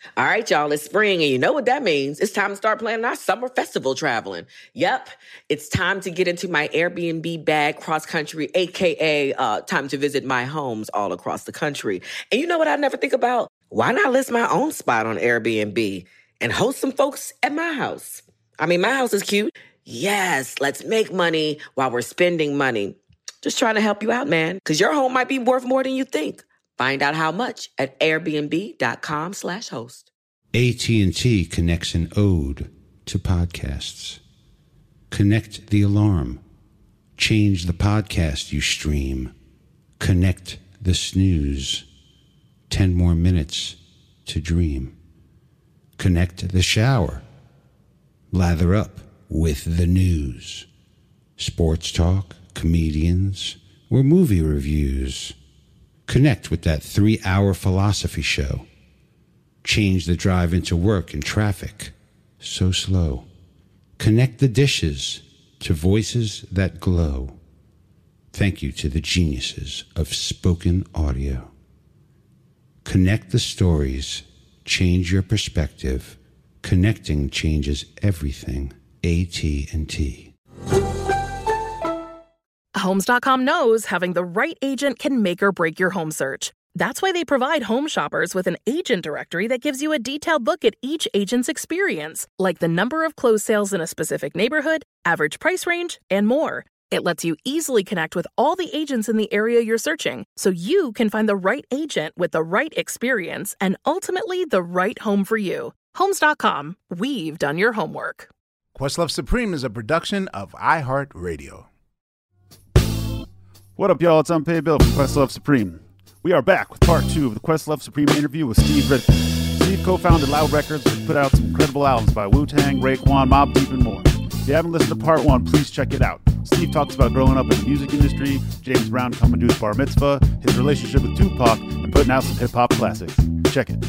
All right, y'all, it's spring, and you know what that means. It's time to start planning our summer festival traveling. Yep, it's time to get into my Airbnb bag cross-country, a.k.a. Time to visit my homes all across the country. And you know what I never think about? Why not list my own spot on Airbnb and host some folks at my house? I mean, my house is cute. Yes, let's make money while we're spending money. Just trying to help you out, man, because your home might be worth more than you think. Find out how much at airbnb.com/host. AT&T connects an ode to podcasts. Connect the alarm. Change the podcast you stream. Connect the snooze. 10 more minutes to dream. Connect the shower. Lather up with the news. Sports talk, comedians, or movie reviews. Connect with that 3-hour philosophy show. Change the drive into work and traffic so slow. Connect the dishes to voices that glow. Thank you to the geniuses of spoken audio. Connect the stories. Change your perspective. Connecting changes everything. AT&T. Homes.com knows having the right agent can make or break your home search. That's why they provide home shoppers with an agent directory that gives you a detailed look at each agent's experience, like the number of closed sales in a specific neighborhood, average price range, and more. It lets you easily connect with all the agents in the area you're searching, so you can find the right agent with the right experience and ultimately the right home for you. Homes.com. We've done your homework. Questlove Supreme is a production of iHeartRadio. What up, y'all? It's Unpaid Bill from Questlove Supreme. We are back with part 2 of the Questlove Supreme interview with Steve Ridford. Steve co-founded Loud Records, which put out some incredible albums by Wu-Tang, Raekwon, Mobb Deep, and more. If you haven't listened to part 1, please check it out. Steve talks about growing up in the music industry, James Brown coming to his bar mitzvah, his relationship with Tupac, and putting out some hip-hop classics. Check it.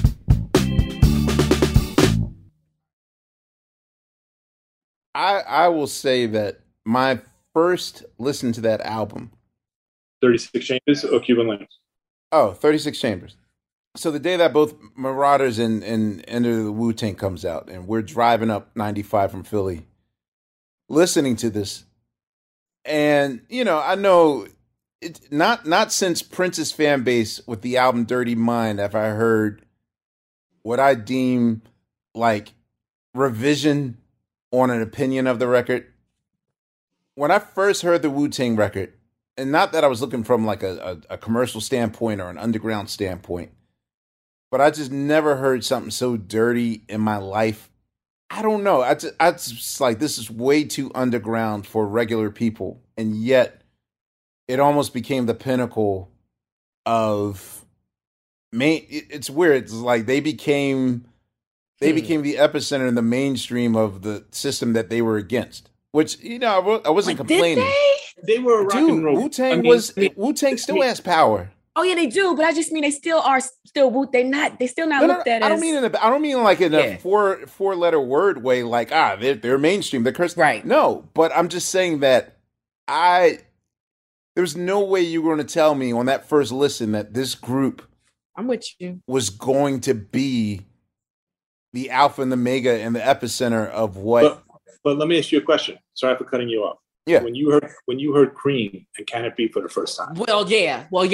I will say that my first listen to that album, 36 Chambers or Cuban Links? Oh, 36 Chambers. So the day that both Marauders and Enter the Wu-Tang comes out, and we're driving up 95 from Philly, listening to this, and I know it not since Prince's fan base with the album Dirty Mind have I heard what I deem like revision on an opinion of the record. When I first heard the Wu-Tang record, and not that I was looking from like a commercial standpoint or an underground standpoint, but I just never heard something so dirty in my life. I don't know. I just like, this is way too underground for regular people. And yet it almost became the pinnacle of it's weird. It's like they became the epicenter in the mainstream of the system that they were against, which, I wasn't complaining. They were rock and roll. Wu-Tang still has power. Oh yeah, they do, but I just mean they still are Wu. They still not looked at as. I don't mean like in a four-letter word way, like they're mainstream, they're cursed. Right. No, but I'm just saying that there's no way you were going to tell me on that first listen that this group, I'm with you, was going to be the alpha and the omega and the epicenter of what. But let me ask you a question. Sorry for cutting you off. Yeah. When you heard Cream and Can It Be for the first time. Well, yeah. What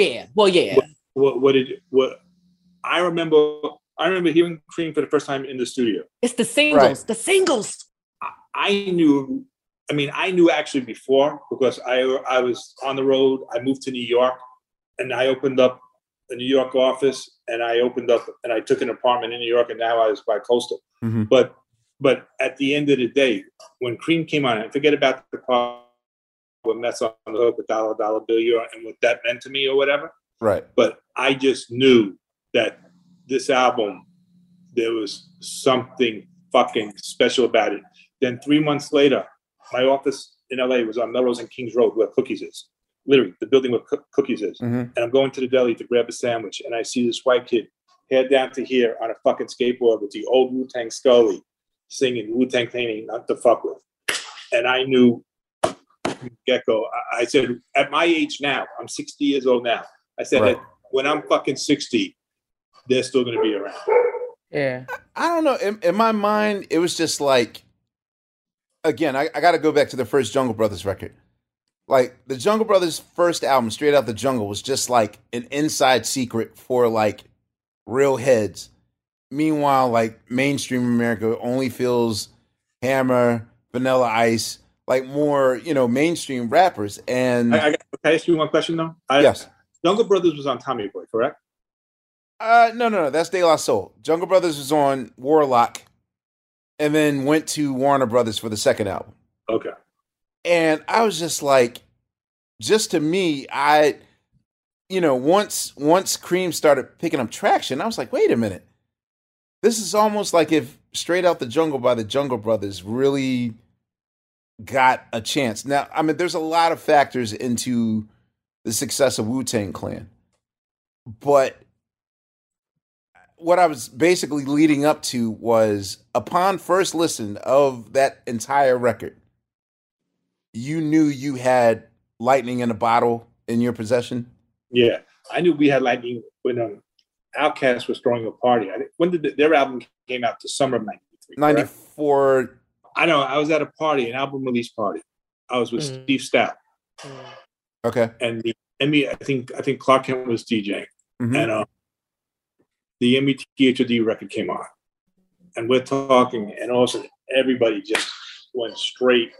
I remember hearing Cream for the first time in the studio. It's the singles. Right. The singles. I knew actually before, because I was on the road. I moved to New York, and I opened up a New York office, and I took an apartment in New York, and now I was bi-coastal. Mm-hmm. But at the end of the day, when Cream came on, and forget about the part with Mets on the Hook with Dollar Dollar Bill and what that meant to me or whatever. Right. But I just knew that this album, there was something fucking special about it. Then 3 months later, my office in LA was on Melrose and Kings Road where Cookies is. Literally, the building where Cookies is. Mm-hmm. And I'm going to the deli to grab a sandwich, and I see this white kid hair down to here on a fucking skateboard with the old Wu-Tang Scully singing Wu-Tang Clan ain't not to fuck with. And I knew Gecko. I said, at my age now, I'm 60 years old now. I said, right. When I'm fucking 60, they're still going to be around. Yeah. I don't know. In my mind, it was just like, again, I got to go back to the first Jungle Brothers record. Like the Jungle Brothers' first album, Straight Out the Jungle, was just like an inside secret for like real heads. Meanwhile, like mainstream America only feels Hammer, Vanilla Ice, like more, mainstream rappers. And Can I ask you one question though? Yes. Jungle Brothers was on Tommy Boy, correct? No. That's De La Soul. Jungle Brothers was on Warlock, and then went to Warner Brothers for the second album. Okay. And I was just like, just to me, once Cream started picking up traction, I was like, wait a minute. This is almost like if Straight Out the Jungle by the Jungle Brothers really got a chance. Now, I mean, there's a lot of factors into the success of Wu-Tang Clan. But what I was basically leading up to was, upon first listen of that entire record, you knew you had lightning in a bottle in your possession? Yeah. I knew we had lightning when Outkast was throwing a party. When did their album came out? The summer of 93. 94. I know. I was at a party, an album release party. I was with Steve Stapp. Okay. And the I think Clark Kent was DJing. Mm-hmm. And the METHOD record came on. And we're talking, and all of a sudden everybody just went straight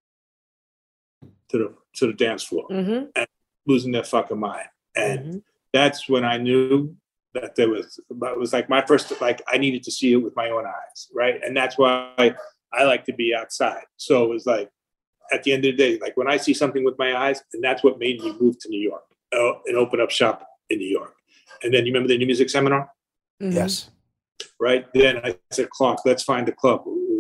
to the dance floor and losing their fucking mind. And that's when I knew that it was like my first, like I needed to see it with my own eyes, right? And that's why I like to be outside. So it was like, at the end of the day, like when I see something with my eyes, and that's what made me move to New York and open up shop in New York. And then you remember the New Music Seminar? Yes. Right. Then I said, Clark, let's find a club. It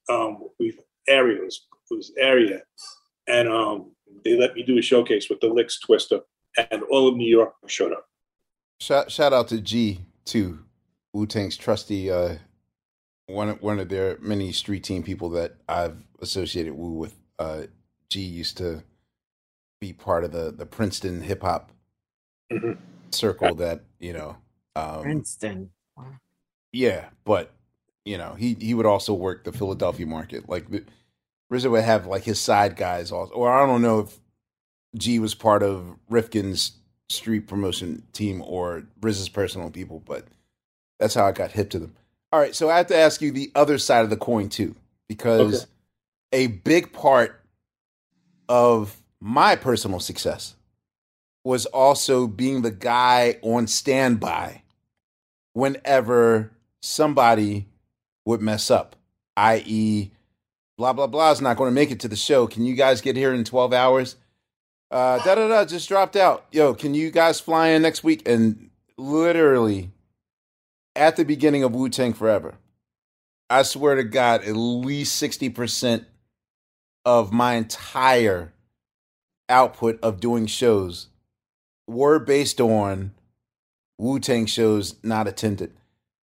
was Area. And they let me do a showcase with the Licks Twister, and all of New York showed up. Shout out to G too, Wu-Tang's trusty, one of their many street team people that I've associated Wu with. G used to be part of the Princeton hip hop circle that, Princeton. Wow. Yeah, but he would also work the Philadelphia market. Like RZA would have like his side guys also, or I don't know if G was part of Rifkin's street promotion team or RZA's personal people, but that's how I got hip to them. All right, so I have to ask you the other side of the coin too, because a big part of my personal success was also being the guy on standby whenever somebody would mess up, i.e., blah, blah, blah is not going to make it to the show. Can you guys get here in 12 hours? Just dropped out. Yo, can you guys fly in next week? And literally, at the beginning of Wu-Tang Forever, I swear to God, at least 60% of my entire output of doing shows were based on Wu-Tang shows not attended.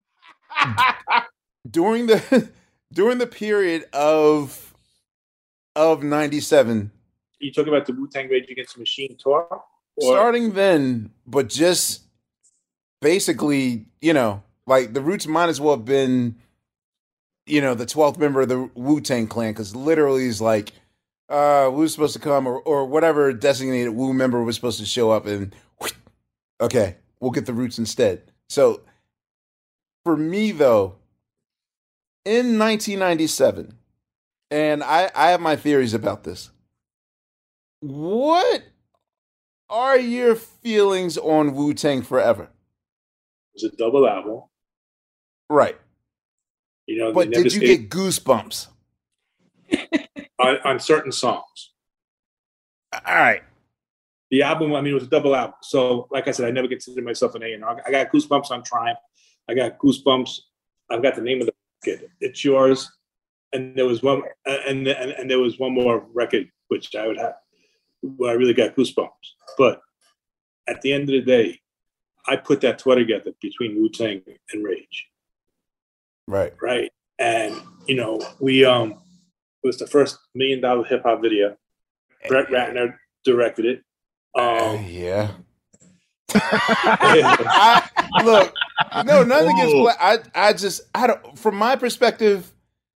During the period of 97. You talking about the Wu-Tang Rage Against the Machine tour? Starting then, but just basically, like the Roots might as well have been, the 12th member of the Wu-Tang Clan, because literally is like, Wu's supposed to come, or whatever designated Wu member was supposed to show up, and okay, we'll get the Roots instead. So for me, though, in 1997, and I have my theories about this, what are your feelings on Wu-Tang Forever? It was a double album. Right. But did you get goosebumps? on certain songs. All right. The album, it was a double album. So, like I said, I never considered myself an A&R. I got goosebumps on Triumph. I got goosebumps. I've got the name of the record. It's Yours. And there was one, and there was one more record which I would have, where I really got goosebumps. But at the end of the day, I put that tour together between Wu-Tang and Rage. Right. Right. And, we, it was the first $1 million hip hop video. Brett Ratner directed it. Yeah. Look, No, nothing against Black. I don't. From my perspective,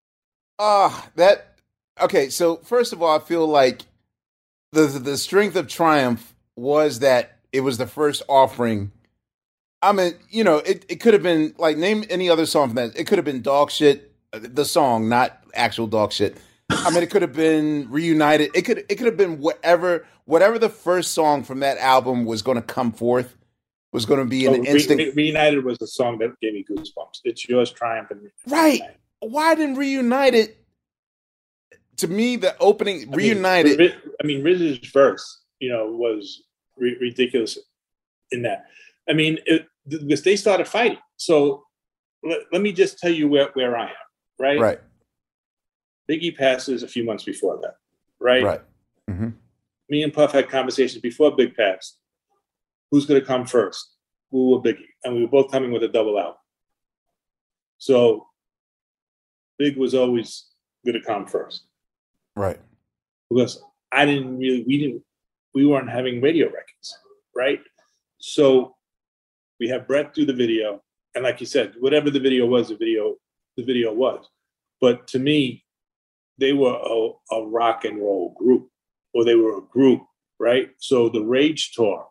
okay. So first of all, I feel like the strength of Triumph was that it was the first offering. I mean, it could have been like, name any other song from that. It could have been Dog Shit, the song, not actual dog shit. I mean, it could have been Reunited. It could have been whatever the first song from that album was going to come forth was going to be an instant. Reunited was the song that gave me goosebumps. It's Yours, Triumph, and right. Why didn't Reunited? To me, the opening Reunited. RZA's verse, was ridiculous in that. I mean, because they started fighting. So let me just tell you where I am. Right. Right. Biggie passes a few months before that. Right. Right. Mm-hmm. Me and Puff had conversations before Big passed. Who's going to come first? Who or Biggie? And we were both coming with a double album. So Big was always going to come first. Right. Because we weren't having radio records. Right. So we have Brett do the video. And like you said, whatever the video was, the video was. But to me, they were a rock and roll group, or they were a group, right? So the Rage tour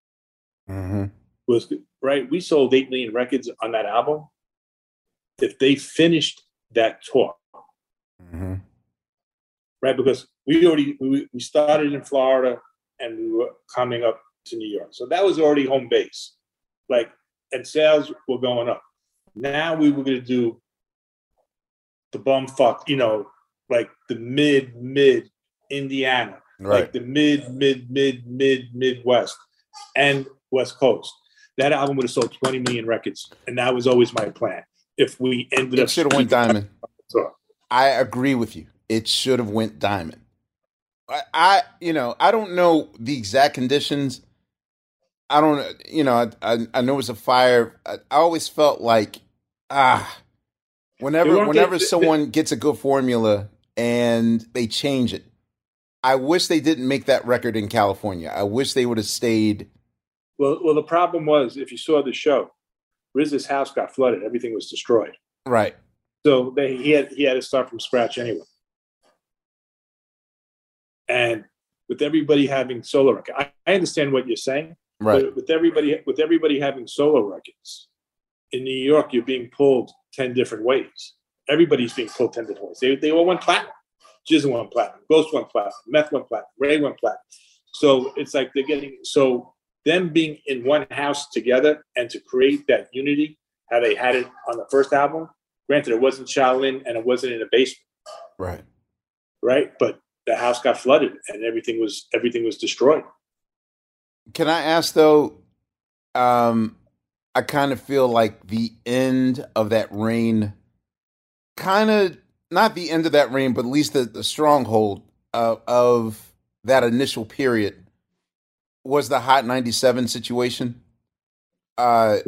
was, right? We sold 8 million records on that album. If they finished that tour, right? Because we started in Florida and we were coming up to New York. So that was already home base. And sales were going up. Now we were going to do the bumfuck, like the mid Indiana, right. Like the Midwest and West Coast. That album would have sold 20 million records, and that was always my plan. If we ended up, it should have went diamond. I agree with you. It should have went diamond. I don't know the exact conditions. I don't, I know it's a fire. I always felt like, whenever someone gets a good formula and they change it, I wish they didn't make that record in California. I wish they would have stayed. Well, the problem was, if you saw the show, RZA's house got flooded. Everything was destroyed. Right. So he had to start from scratch anyway. And with everybody having solo records, I understand what you're saying. Right. But with everybody having solo records, in New York, you're being pulled 10 different ways. Everybody's being pulled 10 different ways. They all went platinum. Jizz went platinum. Ghost went platinum. Meth went platinum. Ray went platinum. So it's like them being in one house together and to create that unity, how they had it on the first album. Granted, it wasn't Shaolin and it wasn't in a basement. Right. Right. But the house got flooded and everything was destroyed. Can I ask though? I kind of feel like the end of that reign, kind of not the end of that reign, but at least the stronghold of that initial period was the Hot 97 situation. That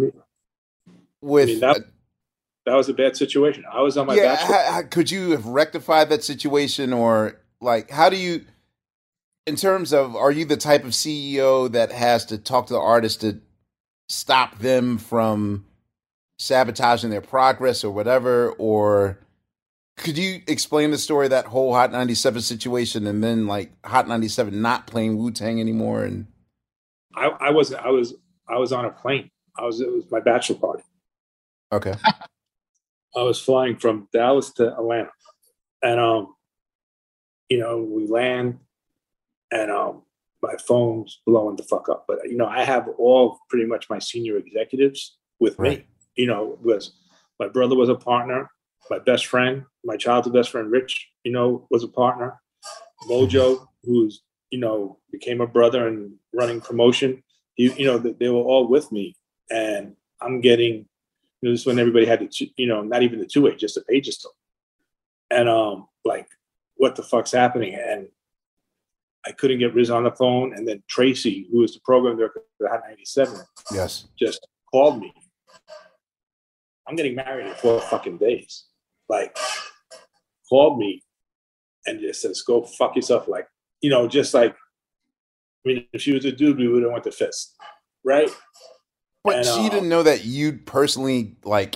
was a bad situation. I was on my bachelor. Could you have rectified that situation, or like, how do you, in terms of, are you the type of CEO that has to talk to the artist to stop them from sabotaging their progress or whatever? Or could you explain the story of that whole Hot 97 situation, and then like Hot 97 not playing Wu-Tang anymore? And I was on a plane. It was my bachelor party. Okay. I was flying from Dallas to Atlanta, and we land, and my phone's blowing the fuck up. But I have all pretty much my senior executives with me. Because my brother was a partner, my best friend, my childhood best friend Rich, was a partner. Mojo, who's became a brother and running promotion. They were all with me, and I'm getting. This is when everybody had not even the 2-8, just the pages still. And like, what the fuck's happening? And I couldn't get Riz on the phone. And then Tracy, who was the program director for Hot 97, yes, just called me. I'm getting married in 4 fucking days. Like, called me and just says, "Go fuck yourself." Like, just like, if she was a dude, we would have went to fist, right? But And, she didn't know that you'd personally like.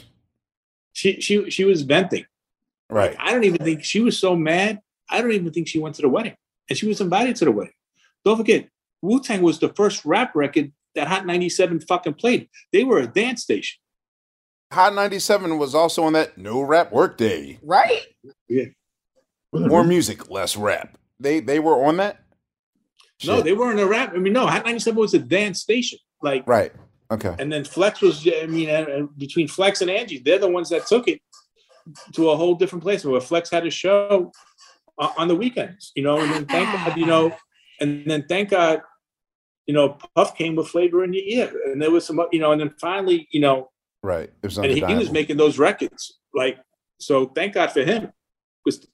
She was venting. Right. Like, I don't even think she was so mad. I don't even think she went to the wedding, and she was invited to the wedding. Don't forget, Wu-Tang was the first rap record that Hot 97 fucking played. They were a dance station. Hot 97 was also on that No Rap Workday. Right? Yeah. More music, less rap. They were on that? No, Shit. they weren't a rap. I mean, no, Hot 97 was a dance station. Like, Right. Okay. and then Flex was, I mean, between Flex and Angie, they're the ones that took it to a whole different place where Flex had a show on the weekends, and then thank God, and then thank God, Puff came with Flavor in Your Ear, and there was some, and then finally, Right. It was and he was undeniable. making those records, like, so thank God for him, was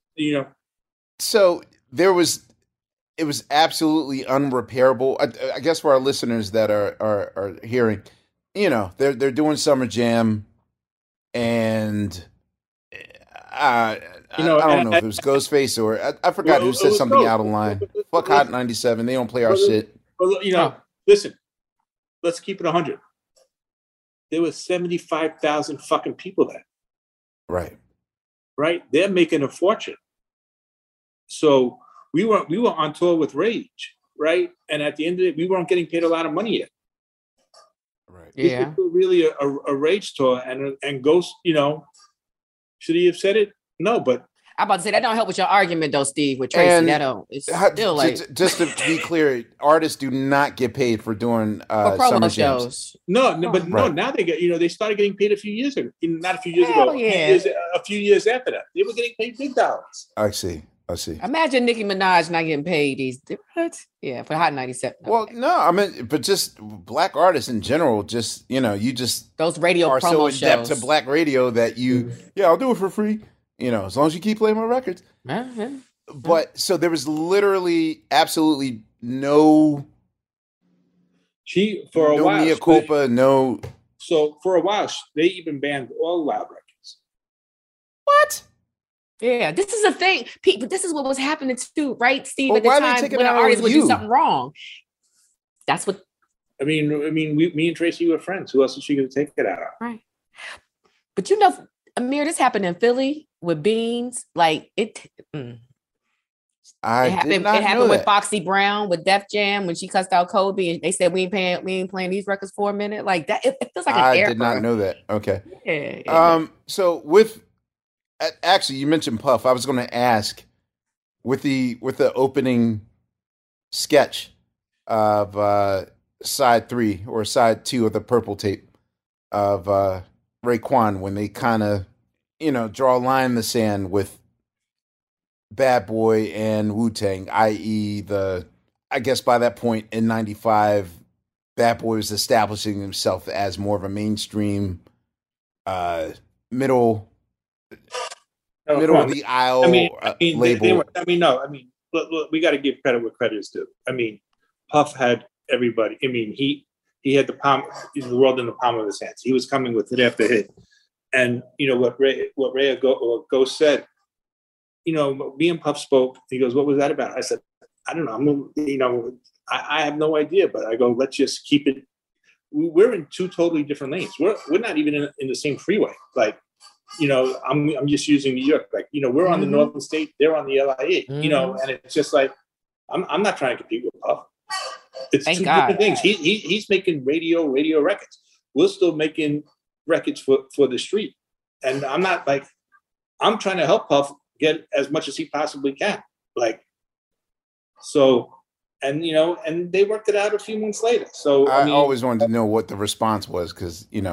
So it was absolutely unrepairable. I guess for our listeners that are hearing, they're doing Summer Jam, and I don't know if it was Ghostface or I forgot who said something out of line. Fuck Hot 97. They don't play our shit. Well, listen, let's keep it 100. There was 75,000 fucking people there. Right. Right? They're making a fortune. So we were on tour with Rage, right? And at the end of it, we weren't getting paid a lot of money yet. Right. Yeah. This was really a Rage tour, and Ghost, should he have said it? No, but I'm about to say that don't help with your argument though, Steve, with Tracy. And That don't. It's still like just to be clear, artists do not get paid for doing for summer promo jams. shows. but Right. now they get, they started getting paid a few years ago. Not a few years Hell ago, yeah. a few years after that. They were getting paid big dollars. I see. Imagine Nicki Minaj not getting paid these. What? Yeah, for Hot 97. Well, Okay. no, I mean, but just black artists in general, just, you just Those radio are so promo adept shows. to black radio that I'll do it for free, as long as you keep playing my records. Uh-huh. But so there was literally absolutely no For a while, mea culpa, no. So for a while, they even banned all loud records. What? Yeah, this is a thing. But this is what was happening too, right, Steve? Well, at the why they time take it when an out on artist would you? do something wrong. That's what. I mean, me and Tracy were friends. Who else is she going to take it out on? Right. But Amir, this happened in Philly with Beans. Like it. I It did not happened know with that. Foxy Brown with Def Jam when she cussed out Kobe and they said we ain't playing these records for a minute. Like that, it feels like an I error. did not know that. Okay. Yeah. So actually, you mentioned Puff. I was going to ask with the opening sketch of side 3 or side 2 of the Purple Tape of Raekwon, when they kind of draw a line in the sand with Bad Boy and Wu-Tang, i.e. I guess by that point in 95, Bad Boy was establishing himself as more of a mainstream middle of the aisle label. Look, we got to give credit where credit is due. I mean, Puff had everybody. I mean, he had the world in the palm of his hands. He was coming with hit after hit, and what Ray Ghost said. Me and Puff spoke. He goes, "What was that about?" I said, "I don't know. I have no idea." But I go, "Let's just keep it." We're in two totally different lanes. We're not even in the same freeway. Like, I'm just using New York. Like, we're on the Northern State. They're on the LIE. And it's just like I'm not trying to compete with Puff. It's Thank two God. different things. He's making radio records. We're still making records for the street. And I'm not like I'm trying to help Puff get as much as he possibly can. Like, so, and they worked it out a few months later. So I always wanted to know what the response was because when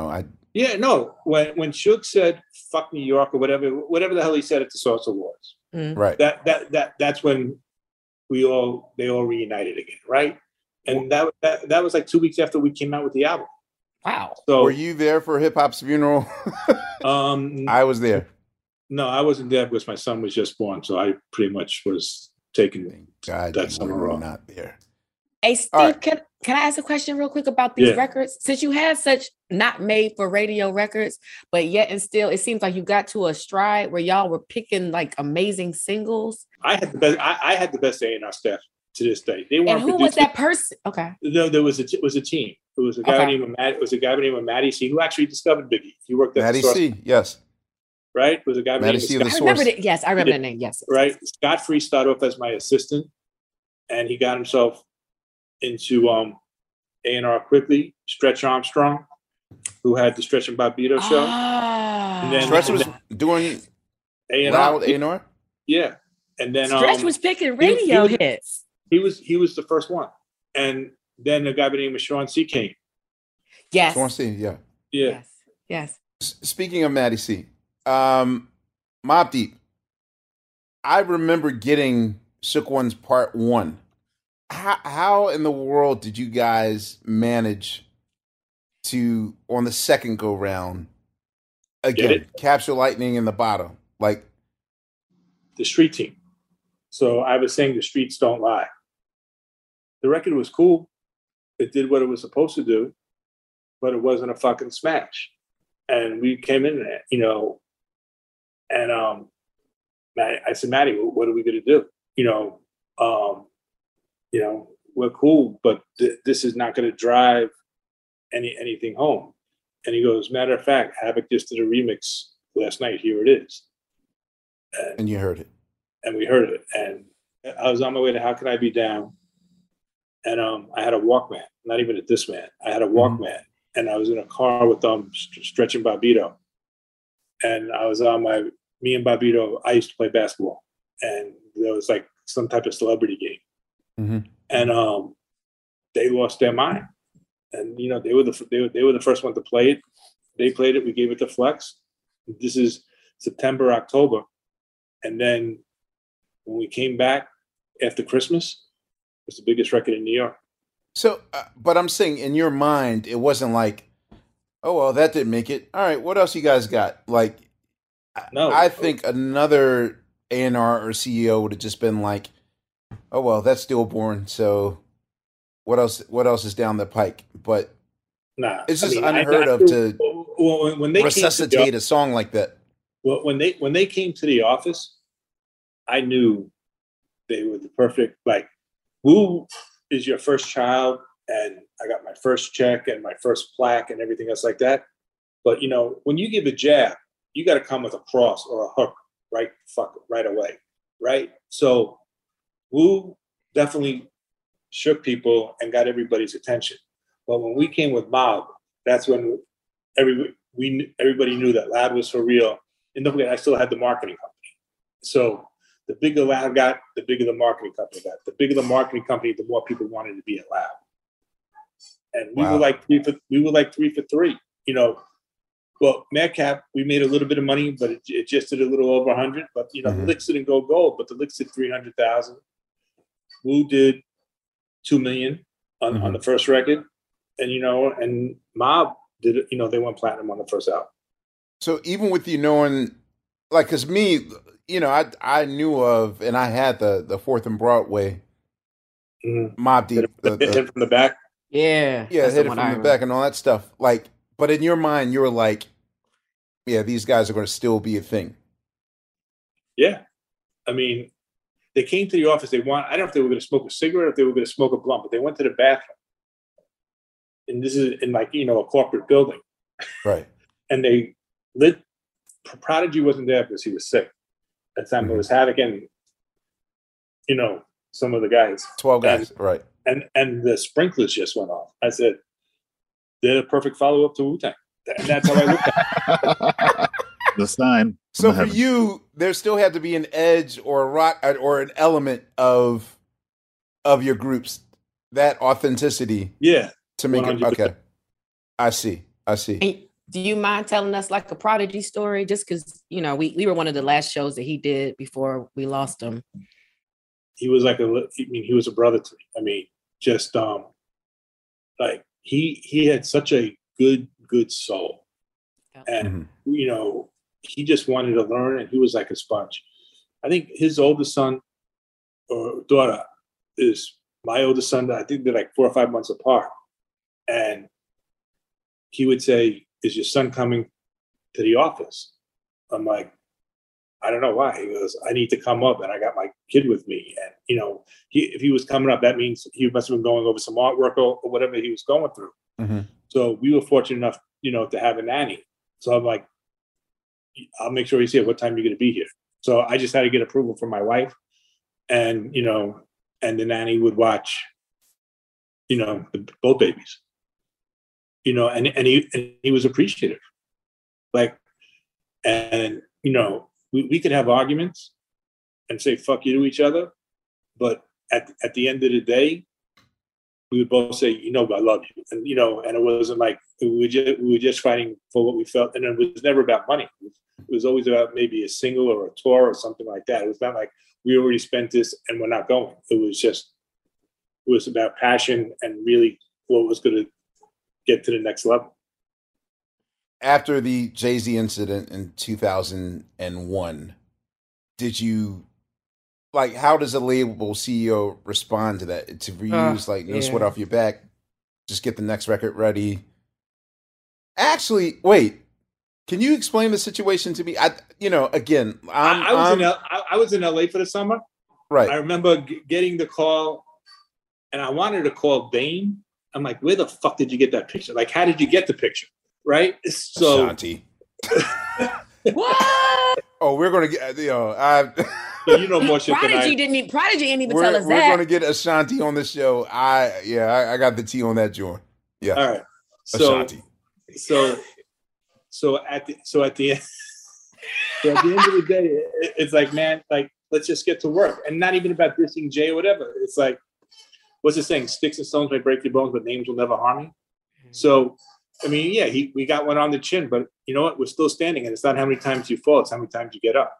Suge said "fuck New York" or whatever the hell he said at the Source Awards, right? That's when they all reunited again, right? And that was like 2 weeks after we came out with the album. Wow. So were you there for Hip Hop's funeral? I was there. No, I wasn't there because my son was just born, so I pretty much was taking that summer off. Not there. Hey, Steve, right. Can I ask a question real quick about these records? Since you had such not made for radio records, but yet and still, it seems like you got to a stride where y'all were picking like amazing singles. I had the best. I had the best A&R staff to this day. They weren't. And who was that person? Okay. No, there was a team. It was a guy named Matty C, who actually discovered Biggie. He worked at Matty the Source, C, yes. right? It was a guy Matty named C Scott. of the I remember Source. that. Yes, I remember that name. Yes. Right. Scott Free started off as my assistant, and he got himself into A&R quickly. Stretch Armstrong, who had the Stretch and Bobbito show. And then Stretch was doing A&R. loud A&R? Yeah. And then Stretch was picking radio hits. He was the first one. And then a guy by the name of Sean C came. Yes. Sean C, yeah. Yeah. Yes. Speaking of Matty C, Mobb Deep, I remember getting Shook Ones Part 1. How in the world did you guys manage to, on the second go round, again, capture lightning in the bottom? Like the street team. So I was saying the streets don't lie. The record was cool. It did what it was supposed to do, but it wasn't a fucking smash. And we came in there, and I said, Matty, what are we going to do? We're cool, but this is not going to drive anything home. And he goes, matter of fact, Havoc just did a remix last night. Here it is. And you heard it. And we heard it. And I was on my way to How Can I Be Down? And I had a Walkman, not even a Discman. I had a Walkman. And I was in a car with Stretch and Bobbito. And I was me and Bobbito, I used to play basketball. And there was like some type of celebrity game. Mm-hmm. And they lost their mind. And they were the first one to play it. They played it. We gave it to Flex. This is September, October, and then when we came back after Christmas, it was the biggest record in New York. So, but I'm saying in your mind, it wasn't like, oh well, that didn't make it. All right, what else you guys got? Like, no, I think another A&R or CEO would have just been like, oh well, that's stillborn. So what else is down the pike? But it's just unheard of to when they resuscitate a song like that. Well, when they came to the office, I knew they were the perfect, like, Wu is your first child, and I got my first check and my first plaque and everything else like that. But when you give a jab, you got to come with a cross or a hook right away, right? So Wu definitely shook people and got everybody's attention. But when we came with Mobb, that's when everybody knew that Loud was for real. And don't forget, I still had the marketing company. So the bigger Loud got, the bigger the marketing company got. The bigger the marketing company, the more people wanted to be at Loud. And we were like 3 for 3. Well, Madcap, we made a little bit of money, but it just did a little over 100. But the licks didn't go gold, but the licks did 300,000. Wu did 2 million on the first record, and and Mobb did it. They went platinum on the first album. So even with knowing, like, because me, I knew of, and I had the 4th and Broadway, Mobb Deep, the hit from the back. Yeah, hit it from the back and all that stuff. Like, but in your mind, you were like, yeah, these guys are going to still be a thing. Yeah, I mean, they came to the office. I don't know if they were going to smoke a cigarette or if they were going to smoke a blunt, but they went to the bathroom. And this is in a corporate building. Right. And they lit. Prodigy wasn't there because he was sick. At the time it was Havoc and, some of the guys. 12 guys, right. And the sprinklers just went off. I said, they're a perfect follow-up to Wu-Tang. And that's how I looked at it. The sign. So for you, there still had to be an edge or a rock or an element of your groups, that authenticity. Yeah. To make 100%. it okay. I see. And do you mind telling us like a Prodigy story? Just because we were one of the last shows that he did before we lost him. He was he was a brother to me. I mean, just like he had such a good soul, and he just wanted to learn, and he was like a sponge. I think his oldest son or daughter is my oldest son. I think they're like 4 or 5 months apart, and he would say, "Is your son coming to the office?" I'm like, I don't know why. He goes, I need to come up, and I got my kid with me. And, if he was coming up, that means he must have been going over some artwork or whatever he was going through. Mm-hmm. So we were fortunate enough, to have a nanny. So I'm like, I'll make sure he's here. What time are you going to be here? So I just had to get approval from my wife, and, and the nanny would watch, both babies, and he was appreciative. Like, and, we could have arguments and say fuck you to each other, but at the end of the day, we would both say, I love you. And, and it wasn't like we were just fighting for what we felt. And it was never about money. It was always about maybe a single or a tour or something like that. It was not like we already spent this and we're not going. It was about passion and really what was going to get to the next level. After the Jay-Z incident in 2001, did you, how does a label CEO respond to that? To reuse, no sweat off your back, just get the next record ready? Actually, wait, can you explain the situation to me? I was in LA for the summer. Right. I remember getting the call, and I wanted to call Bain. I'm like, where the fuck did you get that picture? Like, how did you get the picture? Right? So Ashanti. What? Oh, we're gonna get more shit Prodigy than I. Prodigy didn't even tell us that. We're gonna get Ashanti on the show. I got the tea on that joint. Yeah. All right. Ashanti. So at the end of the day, it's like, man, let's just get to work, and not even about dissing Jay or whatever. It's like, what's the saying? Sticks and stones may break your bones, but names will never harm you. So, I mean, yeah, we got one on the chin, but you know what? We're still standing, and it's not how many times you fall; it's how many times you get up.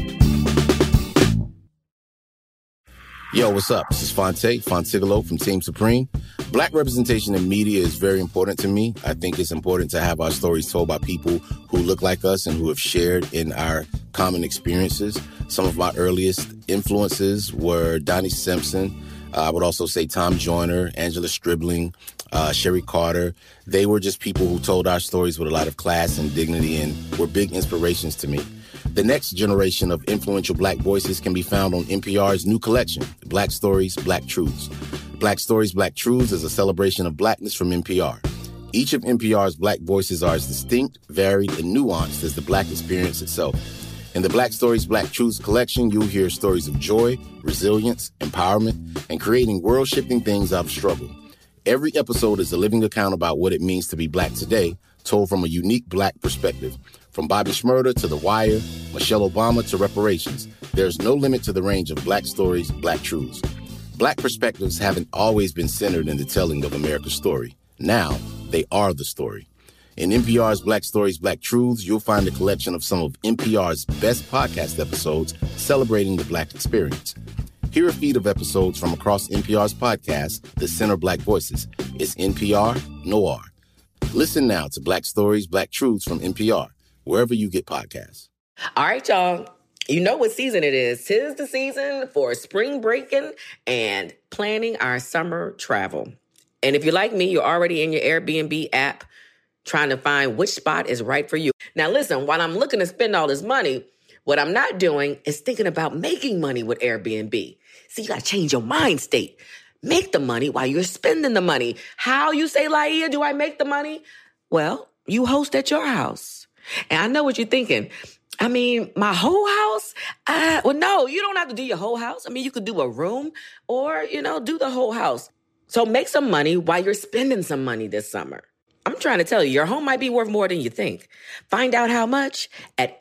Yo, what's up? This is Fontigolo from Team Supreme. Black representation in media is very important to me. I think it's important to have our stories told by people who look like us and who have shared in our common experiences. Some of my earliest influences were Donnie Simpson. I would also say Tom Joyner, Angela Stribling, Sherry Carter. They were just people who told our stories with a lot of class and dignity and were big inspirations to me. The next generation of influential Black voices can be found on NPR's new collection, Black Stories, Black Truths. Black Stories, Black Truths is a celebration of Blackness from NPR. Each of NPR's Black voices are as distinct, varied, and nuanced as the Black experience itself. In the Black Stories, Black Truths collection, you'll hear stories of joy, resilience, empowerment, and creating world-shifting things out of struggle. Every episode is a living account about what it means to be Black today, told from a unique Black perspective. From Bobby Shmurda to The Wire, Michelle Obama to reparations, there's no limit to the range of Black stories, Black truths. Black perspectives haven't always been centered in the telling of America's story. Now, they are the story. In NPR's Black Stories, Black Truths, you'll find a collection of some of NPR's best podcast episodes celebrating the Black experience. Hear a feed of episodes from across NPR's podcast, The Center Black Voices. It's NPR Noir. Listen now to Black Stories, Black Truths from NPR, wherever you get podcasts. All right, y'all. You know what season it is. 'Tis the season for spring breaking and planning our summer travel. And if you're like me, you're already in your Airbnb app trying to find which spot is right for you. Now, listen, while I'm looking to spend all this money, what I'm not doing is thinking about making money with Airbnb. See, you got to change your mind state. Make the money while you're spending the money. How, you say, Laia, do I make the money? Well, you host at your house. And I know what you're thinking. I mean, my whole house? Well, no, you don't have to do your whole house. I mean, you could do a room or, do the whole house. So make some money while you're spending some money this summer. I'm trying to tell you, your home might be worth more than you think. Find out how much at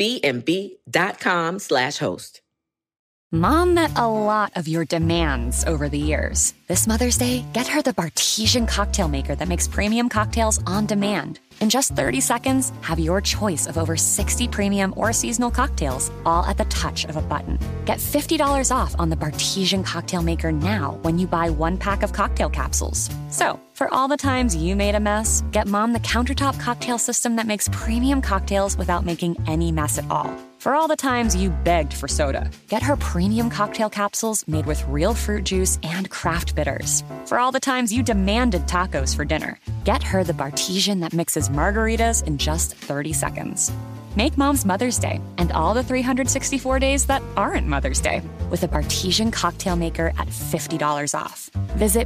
airbnb.com/host. Mom met a lot of your demands over the years. This Mother's Day, get her the Bartesian cocktail maker that makes premium cocktails on demand. In just 30 seconds, have your choice of over 60 premium or seasonal cocktails, all at the touch of a button. Get $50 off on the Bartesian cocktail maker now when you buy one pack of cocktail capsules. So, for all the times you made a mess, get Mom the countertop cocktail system that makes premium cocktails without making any mess at all. For all the times you begged for soda, get her premium cocktail capsules made with real fruit juice and craft bitters. For all the times you demanded tacos for dinner, get her the Bartesian that mixes margaritas in just 30 seconds. Make Mom's Mother's Day and all the 364 days that aren't Mother's Day with a Bartesian cocktail maker at $50 off. Visit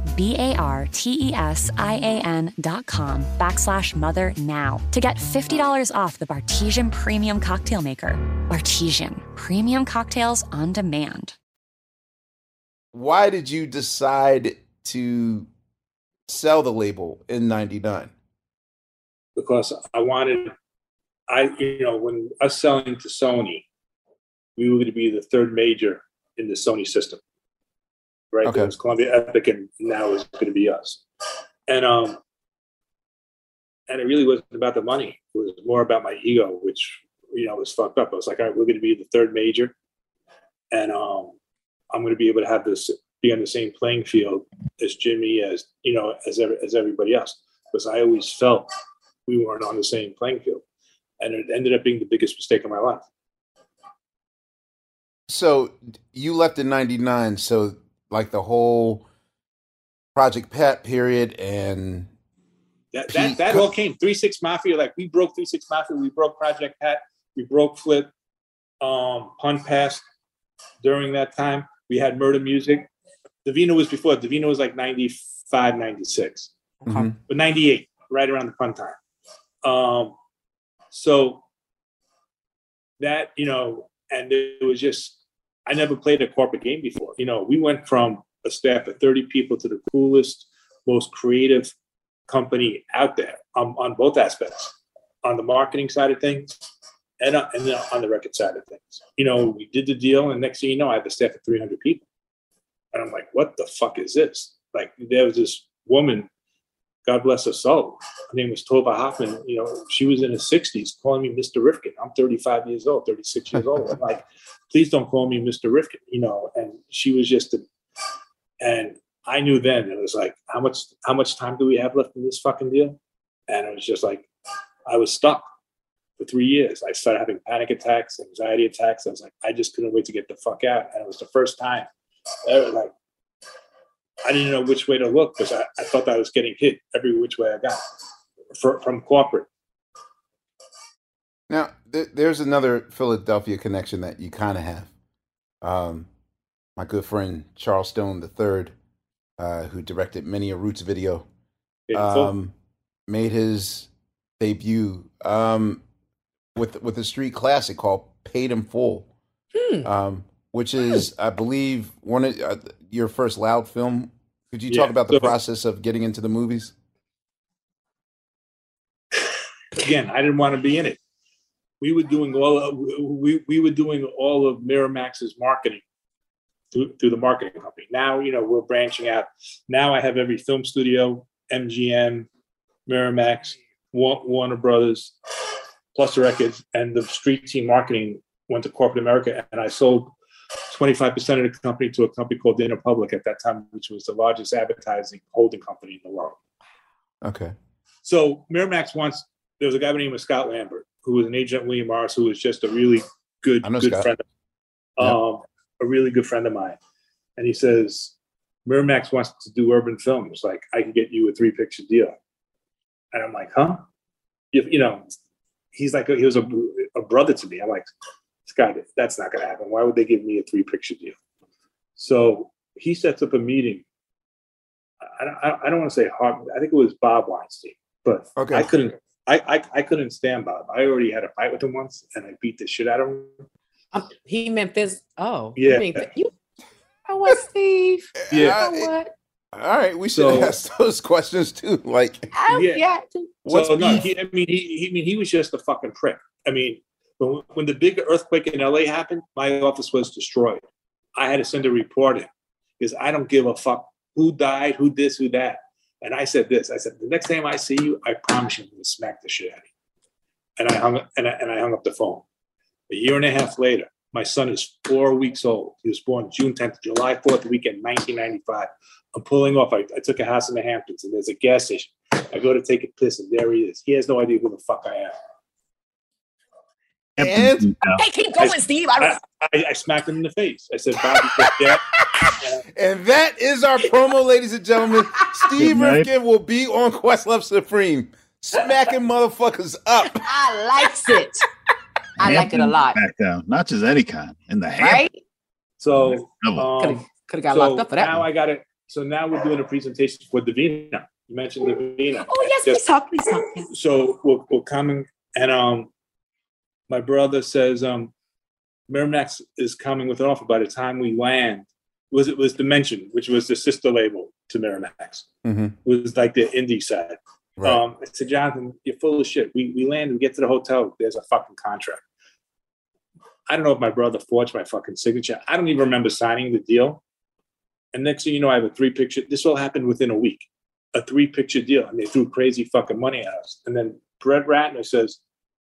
BARTESIAN.com/mother now to get $50 off the Bartesian Premium Cocktail Maker. Bartesian, premium cocktails on demand. Why did you decide to sell the label in '99? Because when us selling to Sony, we were going to be the third major in the Sony system, right? Okay. There was Columbia Epic, and now it's going to be us. And it really wasn't about the money. It was more about my ego, which, was fucked up. I was like, all right, we're going to be the third major. And I'm going to be able to have this, be on the same playing field as Jimmy, as everybody else. Because I always felt we weren't on the same playing field. And it ended up being the biggest mistake of my life. So you left in '99. So like the whole Project Pat period and that all came 3-6 Mafia. Like we broke 3-6 Mafia. We broke Project Pat. We broke Flip. Pun passed during that time. We had Murder Music. Davina was before. Davina was like 95, 96. Mm-hmm. But 98, right around the pun time. So that, and it was just, I never played a corporate game before. We went from a staff of 30 people to the coolest, most creative company out there on both aspects, on the marketing side of things and on the record side of things. We did the deal, and next thing you know, I have a staff of 300 people. And I'm like, what the fuck is this? Like, there was this woman, God bless her soul. Her name was Tova Hoffman. She was in her 60s calling me Mr. Rifkin. I'm 35 years old, 36 years old. I'm like, please don't call me Mr. Rifkin, and she was just, and I knew then, it was like, how much time do we have left in this fucking deal? And it was just like, I was stuck for 3 years. I started having panic attacks, anxiety attacks. I was like, I just couldn't wait to get the fuck out. And it was the first time ever, like, I didn't know which way to look because I thought I was getting hit every which way I got from corporate. Now, there's another Philadelphia connection that you kind of have. My good friend Charles Stone III, who directed many a Roots video, made his debut with a street classic called "Paid in Full," which is, I believe, one of your first Loud film. Could you talk about the process of getting into the movies? Again, I didn't want to be in it. We were doing all of Miramax's marketing through the marketing company. Now, we're branching out. Now I have every film studio, MGM, Miramax, Warner Brothers, Plus Records, and the street team marketing went to corporate America, and I sold 25% of the company to a company called Interpublic at that time, which was the largest advertising holding company in the world. Okay. So Miramax there was a guy by the name of Scott Lambert, who was an agent at William Morris, who was just a really good friend a really good friend of mine. And he says, Miramax wants to do urban films. Like, I can get you a 3-picture deal. And I'm like, huh? He's like, he was a brother to me. I'm like, Scott, that's not going to happen. Why would they give me a 3-picture deal? So he sets up a meeting. I don't want to say hard. I think it was Bob Weinstein, but okay. I couldn't stand Bob. I already had a fight with him once, and I beat the shit out of him. He meant this. Oh, yeah. You know what, Steve? Yeah. You know what? All right, we should ask those questions too. Like, yeah. So no, he was just a fucking prick. I mean, when the big earthquake in LA happened, my office was destroyed. I had to send a report in because I don't give a fuck who died, who this, who that. And I said this. I said, the next time I see you, I promise you I'm going to smack the shit out of you. And I hung up the phone. A year and a half later, my son is 4 weeks old. He was born June 10th, July 4th weekend, 1995. I'm pulling off. I took a house in the Hamptons, and there's a gas station. I go to take a piss, and there he is. He has no idea who the fuck I am. And hey, keep going, Steve. I smacked him in the face. I said, Bobby, yeah. And that is our promo, ladies and gentlemen. Steve Rifkin will be on Questlove Supreme, smacking motherfuckers up. I likes it. I like it a lot. Smackdown, not just any kind, in the right? So could have got locked up for that. Now I got it. So now we're doing a presentation for Davina. You mentioned Davina. Oh yes, please talk. So we're coming, and my brother says Miramax is coming with an offer by the time we land. It was Dimension, which was the sister label to Miramax. Mm-hmm. It was like the indie side. Right. I said, Jonathan, you're full of shit. We land, we get to the hotel, there's a fucking contract. I don't know if my brother forged my fucking signature. I don't even remember signing the deal. And next thing you know, I have a 3-picture. This all happened within a week. A 3-picture deal, and they threw crazy fucking money at us. And then Brett Ratner says,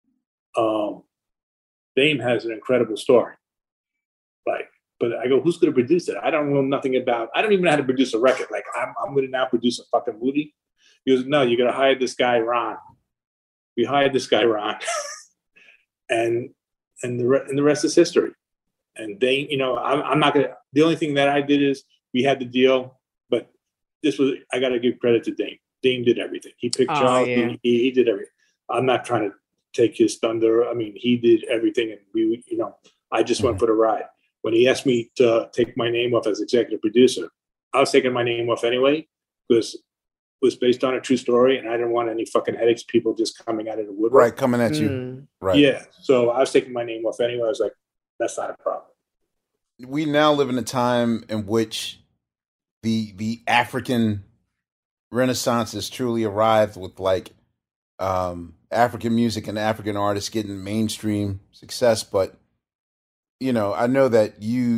Dame has an incredible story. Like, but I go, who's going to produce it? I don't know nothing about. I don't even know how to produce a record. Like, I'm going to now produce a fucking movie. He goes, no, you're going to hire this guy Ron. We hired this guy Ron, and the rest is history. And Dame, I'm not going to. The only thing that I did is we had the deal, but I got to give credit to Dame. Dame did everything. He picked Charles. Yeah. He did everything. I'm not trying to take his thunder. I mean, he did everything, and I just went for the ride. When he asked me to take my name off as executive producer, I was taking my name off anyway because it was based on a true story, and I didn't want any fucking headaches. People just coming out of the woodwork, right, coming at you, right? Yeah. So I was taking my name off anyway. I was like, that's not a problem. We now live in a time in which the African Renaissance has truly arrived with like African music and African artists getting mainstream success. But, I know that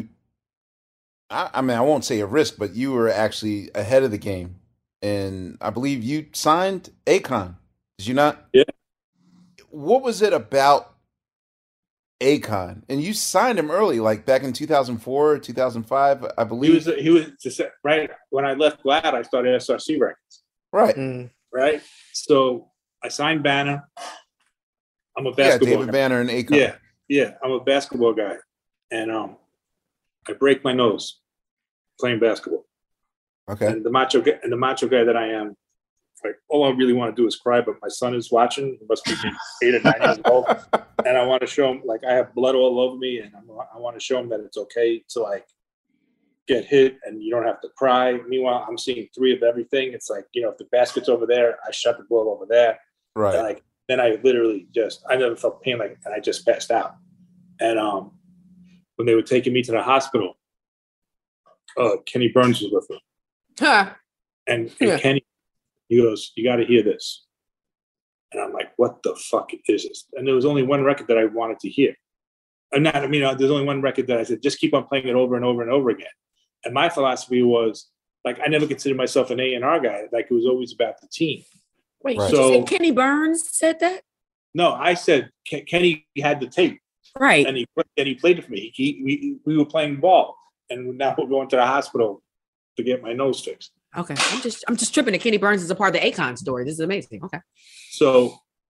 I mean, I won't say a risk, but you were actually ahead of the game. And I believe you signed Akon. Did you not? Yeah. What was it about Akon? And you signed him early, like back in 2004, 2005, I believe. He was just right when I left GLAAD, I started SRC Records. Right. Right. So I signed Banner. I'm a basketball David guy. Banner and Akon. Yeah. I'm a basketball guy, and I break my nose playing basketball. Okay. And the macho guy that I am, like all I really want to do is cry, but my son is watching. He must be 8 or 9 years old, and I want to show him like I have blood all over me, and I want to show him that it's okay to like get hit and you don't have to cry. Meanwhile, I'm seeing 3 of everything. It's like, if the basket's over there, I shut the ball over there. Right. And like then I literally I never felt pain and I just passed out. And when they were taking me to the hospital, Kenny Burns was with me. Huh. And Kenny, he goes, you got to hear this. And I'm like, what the fuck is this? And there was only one record that I wanted to hear. There's only one record that I said, just keep on playing it over and over and over again. And my philosophy was, like, I never considered myself an A&R guy. Like, it was always about the team. Wait, right. So you said Kenny Burns said that? No, I said Kenny had the tape. Right. And he played it for me. We were playing ball. And now we're going to the hospital to get my nose fixed. Okay. I'm just tripping that Kenny Burns is a part of the Akon story. This is amazing. Okay. So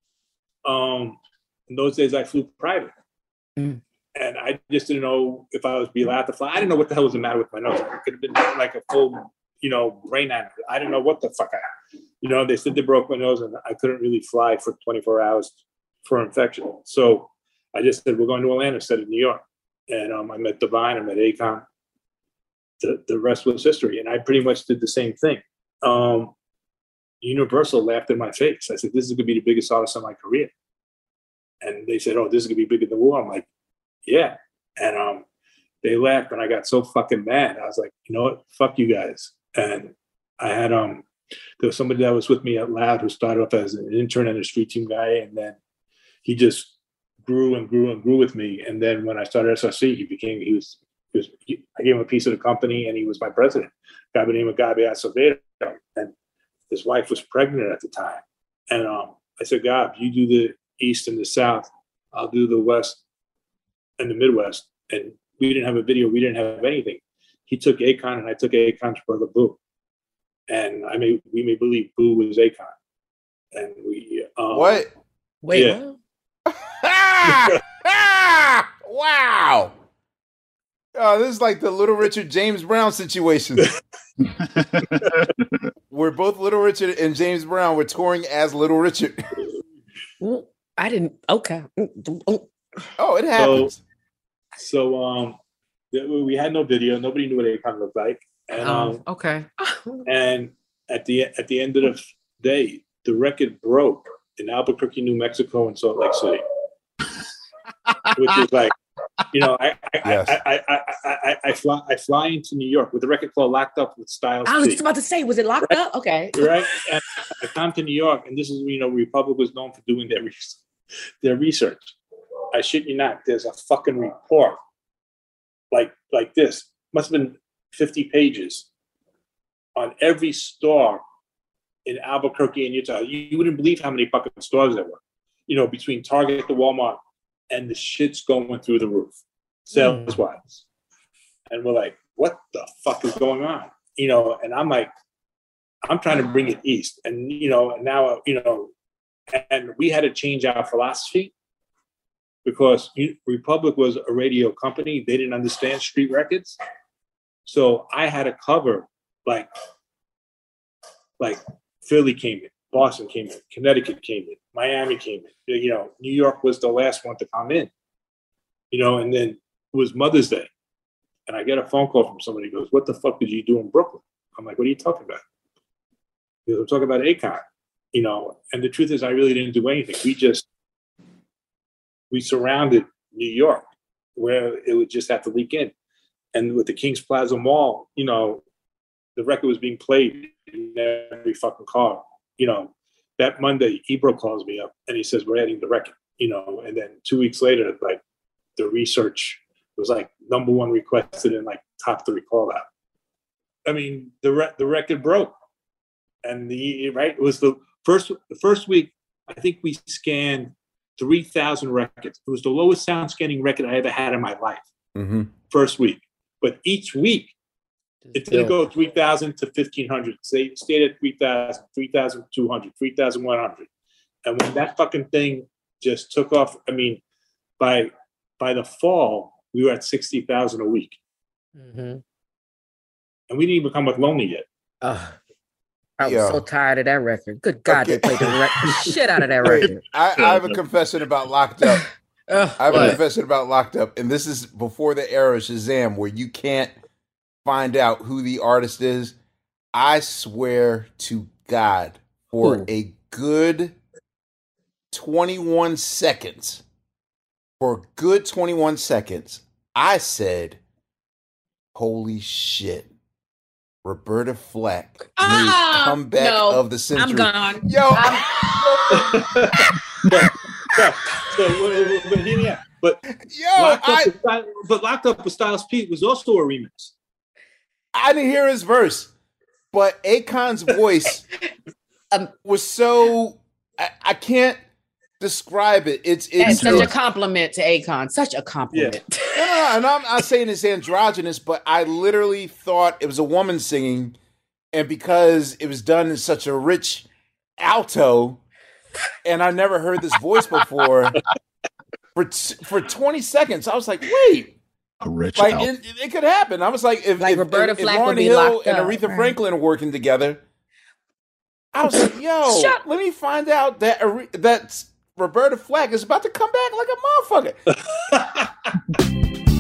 in those days I flew private. And I just didn't know if I was be allowed to fly. I didn't know what the hell was the matter with my nose. It could have been like a full, brain aneurysm. I didn't know what the fuck I had. They said they broke my nose and I couldn't really fly for 24 hours for infection. So I just said, we're going to Atlanta instead of New York. And I met Divine, I met Akon. The rest was history. And I pretty much did the same thing. Universal laughed in my face. I said, this is going to be the biggest artist of my career. And they said, oh, this is going to be bigger than war. I'm like, yeah. And they laughed and I got so fucking mad. I was like, you know what? Fuck you guys. And I had, there was somebody that was with me at Loud who started off as an intern and a street team guy. And then he just grew and grew and grew with me. And then when I started SRC, I gave him a piece of the company and he was my president. A guy by the name of Gabi Acevedo. And his wife was pregnant at the time. And I said, Gab, you do the East and the South. I'll do the West and the Midwest. And we didn't have a video. We didn't have anything. He took Akon and I took Akon's brother Boo. And we may believe Boo was Akon. And we... what? Wait, yeah. Wow. Oh, this is like the Little Richard, James Brown situation. We're both Little Richard and James Brown. We're touring as Little Richard. I didn't. Okay. Oh, it happens. So we had no video. Nobody knew what Akon looked like. And, okay. And at the end of the day, the record broke in Albuquerque, New Mexico, and Salt Lake City, which is like, you know, I fly into New York with a record called Locked Up with Styles. I was just about to say, was it Locked Up? Okay. Right. And I come to New York, and this is, you know, Republic was known for doing their research. I shit you not. There's a fucking report like this. Must have been 50 pages on every store in Albuquerque and Utah. You wouldn't believe how many fucking stores there were. You know, between Target to Walmart, and the shit's going through the roof, sales-wise. And we're like, what the fuck is going on? You know, and I'm like, I'm trying to bring it east. And, you know, now, you know, and we had to change our philosophy because Republic was a radio company. They didn't understand street records. So I had to cover like Philly came in, Boston came in, Connecticut came in, Miami came in. You know, New York was the last one to come in. You know, and then it was Mother's Day. And I get a phone call from somebody who goes, what the fuck did you do in Brooklyn? I'm like, what are you talking about? He goes, I'm talking about Akon. You know, and the truth is I really didn't do anything. We surrounded New York where it would just have to leak in. And with the Kings Plaza Mall, you know, the record was being played in every fucking car. You know, that Monday, Ebro calls me up and he says, we're adding the record, you know, and then 2 weeks later, like the research was like #1 requested in like top 3 call out. I mean, the record broke. And it was the first week, I think we scanned 3,000 records. It was the lowest sound scanning record I ever had in my life. Mm-hmm. First week. But each week, it didn't go 3,000 to 1,500. It stayed at 3,000, 3,200, 3,100. And when that fucking thing just took off, I mean, by the fall, we were at 60,000 a week. Mm-hmm. And we didn't even come with Lonely yet. I was so tired of that record. Good God, they played the shit out of that record. I have a confession about Locked Up. I have a confession about Locked Up, and this is before the era of Shazam, where you can't find out who the artist is. I swear to God, for a good 21 seconds, I said, holy shit. Roberta Flack made comeback of the century. I'm gone. Yo, Locked Up with Styles P was also a remix. I didn't hear his verse, but Akon's voice was so I can't describe it. It's such a compliment to Akon. Such a compliment. Yeah. No, and I'm not saying it's androgynous, but I literally thought it was a woman singing, and because it was done in such a rich alto, and I never heard this voice before, for 20 seconds, I was like, wait. A rich like it could happen. I was like, if Roberta Flack Lauryn would be Hill locked and up, Aretha Franklin are working together, I was like, yo, let me find out that Roberta Flack is about to come back like a motherfucker.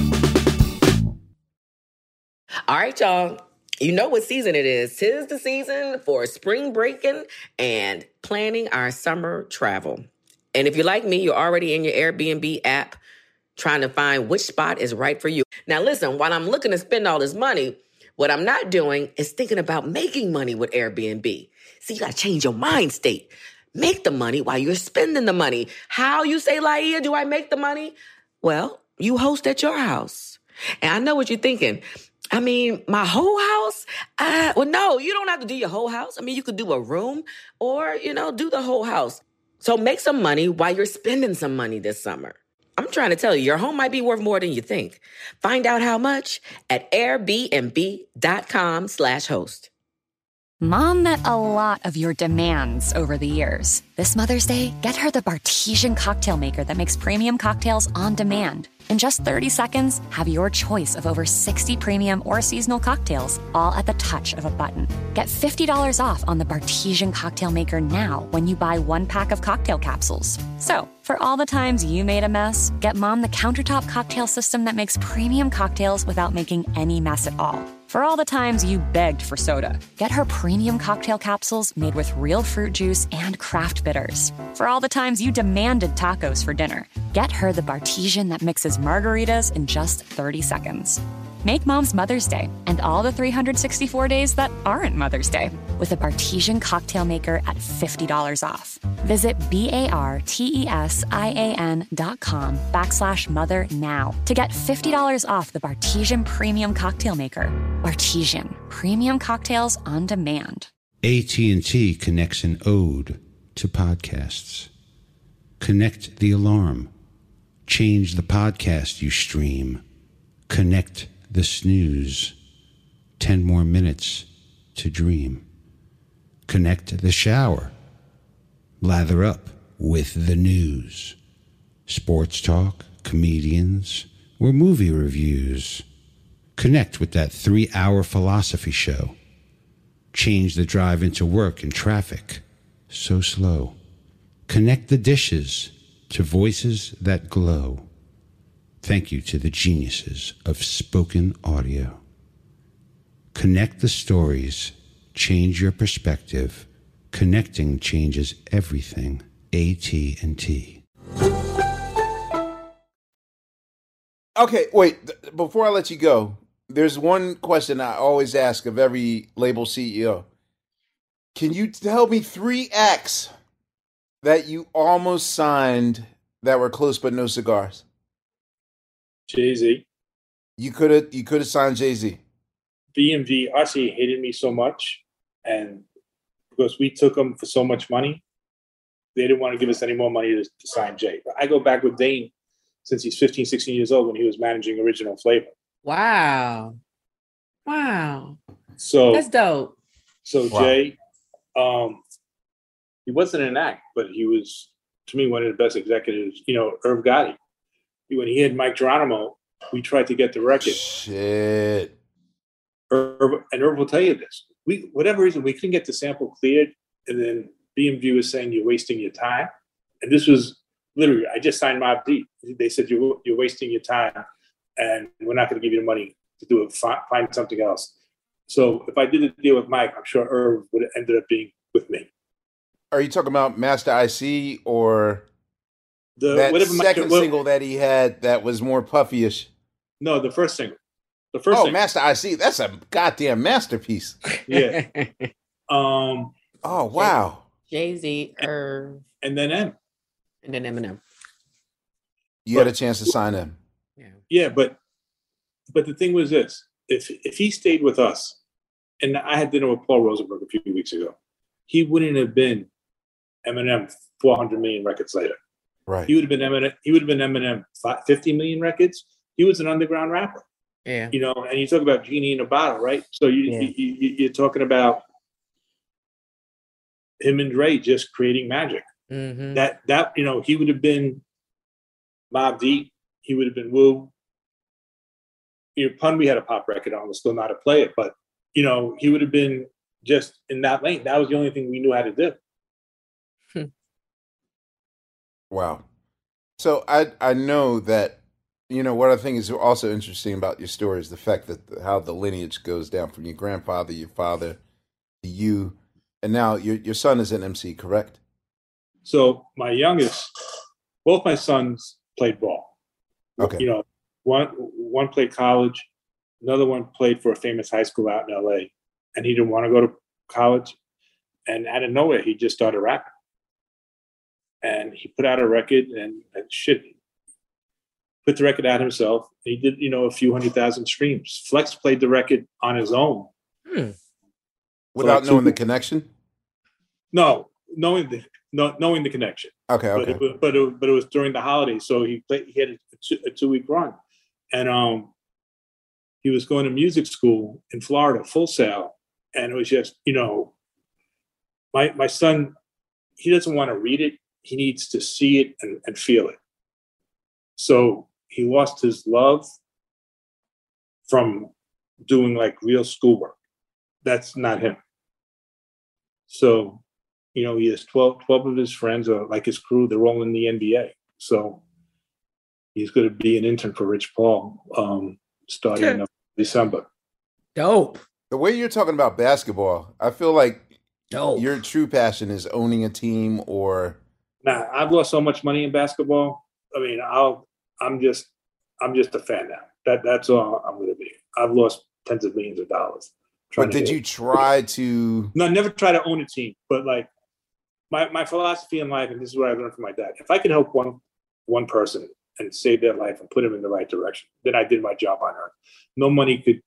All right, y'all. You know what season it is. 'Tis the season for spring breaking and planning our summer travel. And if you're like me, you're already in your Airbnb app trying to find which spot is right for you. Now, listen, while I'm looking to spend all this money, what I'm not doing is thinking about making money with Airbnb. See, you got to change your mind state. Make the money while you're spending the money. How, you say, Laia, do I make the money? Well, you host at your house. And I know what you're thinking. I mean, my whole house? Well, no, you don't have to do your whole house. I mean, you could do a room or, do the whole house. So make some money while you're spending some money this summer. I'm trying to tell you, your home might be worth more than you think. Find out how much at airbnb.com/host. Mom met a lot of your demands over the years. This Mother's Day, get her the Bartesian cocktail maker that makes premium cocktails on demand. In just 30 seconds, have your choice of over 60 premium or seasonal cocktails, all at the touch of a button. Get $50 off on the Bartesian Cocktail Maker now when you buy 1 pack of cocktail capsules. So, for all the times you made a mess, get Mom the countertop cocktail system that makes premium cocktails without making any mess at all. For all the times you begged for soda, get her premium cocktail capsules made with real fruit juice and craft bitters. For all the times you demanded tacos for dinner, get her the Bartesian that mixes margaritas in just 30 seconds. Make Mom's Mother's Day and all the 364 days that aren't Mother's Day with a Bartesian Cocktail Maker at $50 off. Visit BARTESIAN.com/mother now to get $50 off the Bartesian Premium Cocktail Maker. Bartesian, premium cocktails on demand. AT&T connects an ode to podcasts. Connect the alarm. Change the podcast you stream. Connect the snooze. 10 more minutes to dream. Connect the shower. Lather up with the news. Sports talk, comedians, or movie reviews. Connect with that 3-hour philosophy show. Change the drive into work in traffic so slow. Connect the dishes to voices that glow. Thank you to the geniuses of spoken audio. Connect the stories, change your perspective. Connecting changes everything. AT&T. Okay, wait. Before I let you go, there's one question I always ask of every label CEO. Can you tell me 3 acts that you almost signed that were close but no cigars? Jay-Z. You could have signed Jay-Z. BMG actually hated me so much, and because we took them for so much money, they didn't want to give us any more money to sign Jay. I go back with Dane since he's 15, 16 years old when he was managing Original Flavor. Wow. So that's dope. So wow. Jay, he wasn't an act, but he was, to me, one of the best executives. Irv Gotti. When he had Mike Geronimo, we tried to get the record. Shit. Irv will tell you this. Whatever reason, we couldn't get the sample cleared, and then BMG was saying you're wasting your time. And this was literally, I just signed Mobb Deep. They said you're wasting your time, and we're not going to give you the money to do it. Find something else. So if I did a deal with Mike, I'm sure Irv would have ended up being with me. Are you talking about Master IC or that second single that he had that was more puffy-ish? No, the first single. Master IC. That's a goddamn masterpiece. Yeah. Oh, wow. Jay-Z, Irv. And then M. And then Eminem. You had a chance to sign him. Yeah, but the thing was this. If he stayed with us, and I had dinner with Paul Rosenberg a few weeks ago, he wouldn't have been Eminem 400 million records later. Right. He would have been Eminem 50 million records. He was an underground rapper. Yeah. And you talk about Genie in a Bottle, right? So you're talking about him and Dre just creating magic. Mm-hmm. That he would have been Mobb Deep. He would have been Wu. Pun, we had a pop record on, was still not to play it, but he would have been just in that lane. That was the only thing we knew how to do. Wow. So I know that, what I think is also interesting about your story is the fact that how the lineage goes down from your grandfather, your father, to you, and now your son is an MC, correct? So both my sons played ball. Okay. One played college, another one played for a famous high school out in LA, and he didn't want to go to college. And out of nowhere, he just started rapping. And he put out a record and put the record out himself. He did, a few 100,000 streams. Flex played the record on his own. Without knowing the connection? No, knowing the connection. Okay. But it was during the holidays, so he had a 2-week run, and he was going to music school in Florida, Full Sail, and it was just my son, he doesn't want to read it. He needs to see it and feel it. So he lost his love from doing like real schoolwork. That's not him. So, he has 12 of his friends, or like his crew, they're all in the NBA. So he's going to be an intern for Rich Paul starting in December. Dope. The way you're talking about basketball, I feel like Dope. your true passion is owning a team or. Nah, I've lost so much money in basketball. I mean, I'm just a fan now. That's all I'm going to be. I've lost tens of millions of dollars. But did you try to? No, never try to own a team. But like my philosophy in life, and this is what I learned from my dad: if I can help one person and save their life and put them in the right direction, then I did my job on earth. No money could,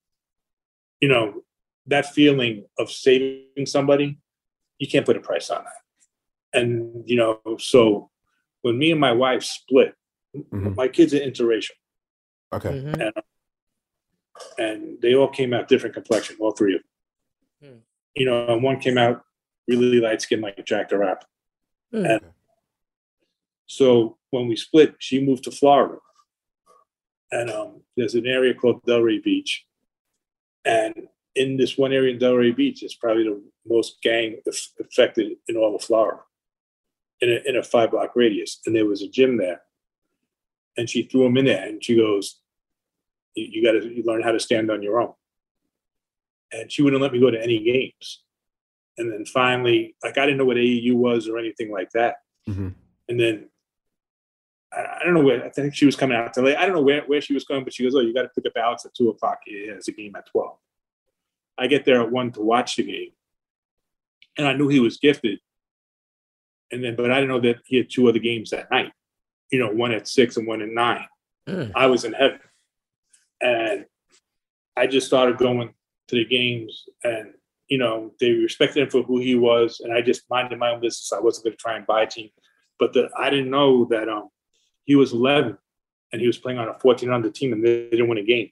that feeling of saving somebody, you can't put a price on that. And so when me and my wife split, my kids are interracial. Okay. Mm-hmm. And they all came out different complexion, all three of them. And one came out really light skinned like Jack the Rapper. And so when we split, she moved to Florida. And there's an area called Delray Beach. And in this one area in Delray Beach, it's probably the most gang affected in all of Florida, in a 5-block radius. And there was a gym there. And she threw him in there, and she goes, you got to learn how to stand on your own. And she wouldn't let me go to any games. And then finally, like, I didn't know what AAU was or anything like that. Mm-hmm. And then I don't know where, I think she was coming out to LA. I don't know where she was going, but she goes, oh, you got to pick up Alex at 2:00. Yeah, it's a game at 12. I get there at 1 to watch the game. And I knew he was gifted. But I didn't know that he had 2 other games that night. One at 6 and one at 9. I was in heaven. And I just started going to the games, and, they respected him for who he was. And I just minded my own business. I wasn't going to try and buy a team. But I didn't know that he was 11 and he was playing on a 14-under team, and they didn't win a game.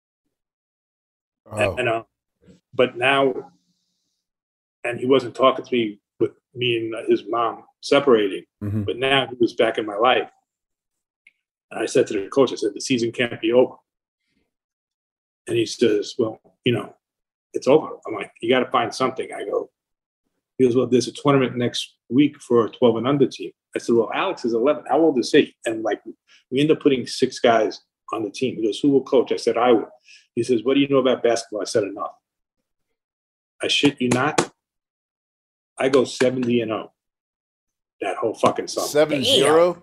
Oh. But now, and he wasn't talking to me with me and his mom separating, but now he was back in my life. And I said to the coach, I said, the season can't be over. And he says, well, it's over. I'm like, you got to find something. He goes, well, there's a tournament next week for a 12 and under team. I said, well, Alex is 11. How old is he? And we end up putting 6 guys on the team. He goes, who will coach? I said, I will. He says, what do you know about basketball? I said, enough. I shit you not. I go 70-0 that whole fucking summer. 7-0?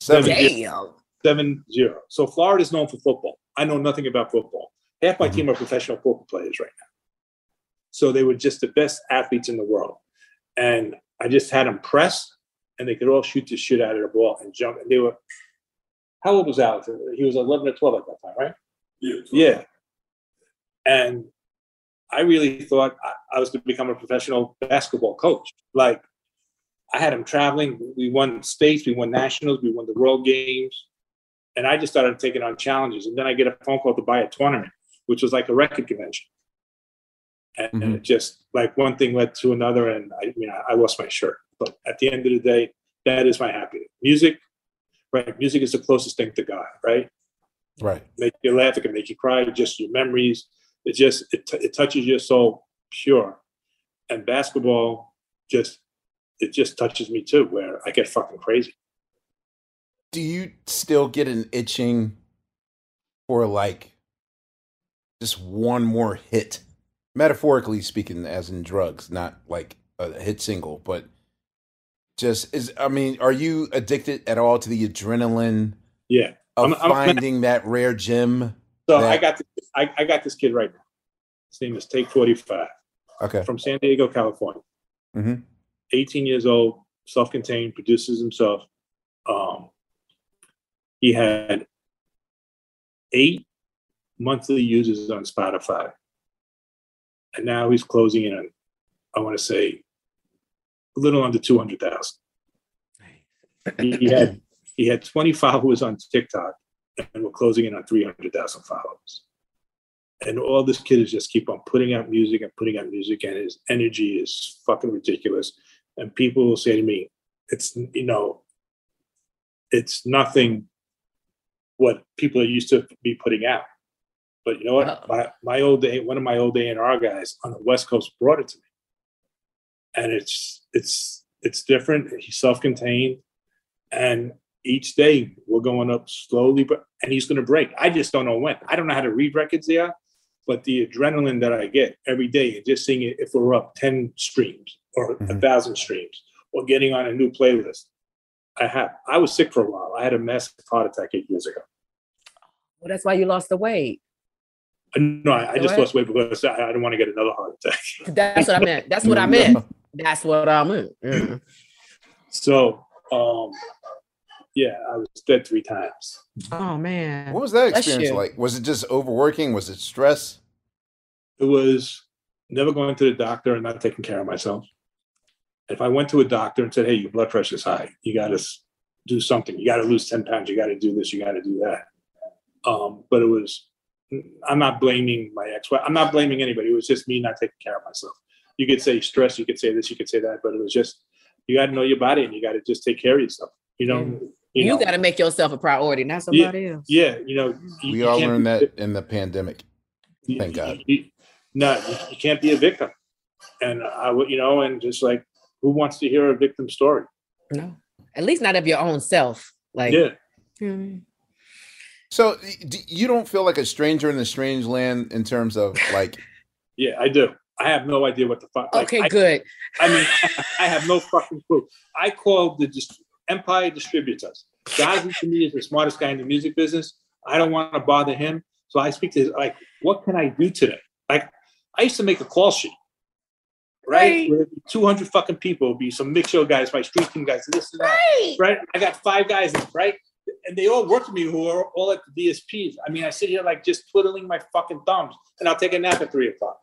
7-0. So Florida's known for football. I know nothing about football. Half my team are professional football players right now. So they were just the best athletes in the world. And I just had them press, and they could all shoot the shit out of the ball and jump. And they were, how old was Alex? He was 11 or 12 at that time, right? Yeah. And I really thought I was going to become a professional basketball coach. Like, I had him traveling. We won states, we won nationals, we won the world games. And I just started taking on challenges. And then I get a phone call to buy a tournament, which was like a record convention. And it just, like, one thing led to another. And I lost my shirt. But at the end of the day, that is my happiness. Music, right? Music is the closest thing to God, right? Right. Make you laugh, it can make you cry, just your memories. It just, it touches your soul pure. And basketball it just touches me too, where I get fucking crazy. Do you still get an itching for, like, just one more hit? Metaphorically speaking, as in drugs, not like a hit single, but are you addicted at all to the adrenaline? Yeah. Of finding that rare gem? So I got this kid right now. His name is Take 45. Okay. From San Diego, California. 18 years old, self-contained, produces himself. He had 8 monthly users on Spotify. And now he's closing in on, I want to say, a little under 200,000. He had 20 followers on TikTok, and we're closing in on 300,000 followers. And all this kid is just keep on putting out music, and his energy is fucking ridiculous. And people will say to me, it's nothing what people are used to be putting out. But you know what? My old day, one of my old A&R guys on the West Coast brought it to me, and it's different. He's self-contained, and each day we're going up slowly, and he's going to break. I just don't know when. I don't know how to read records there, but the adrenaline that I get every day, and just seeing it, if we're up 10 streams or 1,000 streams, or getting on a new playlist. I was sick for a while. I had a massive heart attack 8 years ago. Well, that's why you lost the weight. No, I just lost weight because I didn't want to get another heart attack. That's what I meant. That's what I meant. That's what I meant. Yeah. So, yeah, I was dead 3 times. Oh, man. What was that experience like? Was it just overworking? Was it stress? It was never going to the doctor and not taking care of myself. If I went to a doctor and said, hey, your blood pressure is high, you got to do something. You got to lose 10 pounds. You got to do this. You got to do that. But it was, I'm not blaming my ex-wife. I'm not blaming anybody. It was just me not taking care of myself. You could say stress. You could say this. You could say that. But it was just, you got to know your body and you got to just take care of yourself. You know, you got to make yourself a priority, not somebody else. Yeah. You know, we all learned that in the pandemic. Thank God. You can't be a victim. And I would, you know, and just like, who wants to hear a victim story? No, at least not of your own self. Like, yeah. Mm-hmm. So you don't feel like a stranger in a strange land in terms of like? Yeah, I do. I have no idea what the fuck. Okay, good. I mean, I have no fucking clue. I called the Empire Distributors. Guy who to me is the smartest guy in the music business. I don't want to bother him. So I speak to his, like, what can I do today? Like, I used to make a call sheet. Right? Where 200 fucking people would be some mix show guys, my street team guys, this and that. Right? I got 5 guys, right? And they all work with me who are all at the DSPs. I mean, I sit here like just twiddling my fucking thumbs and I'll take a nap at 3 o'clock.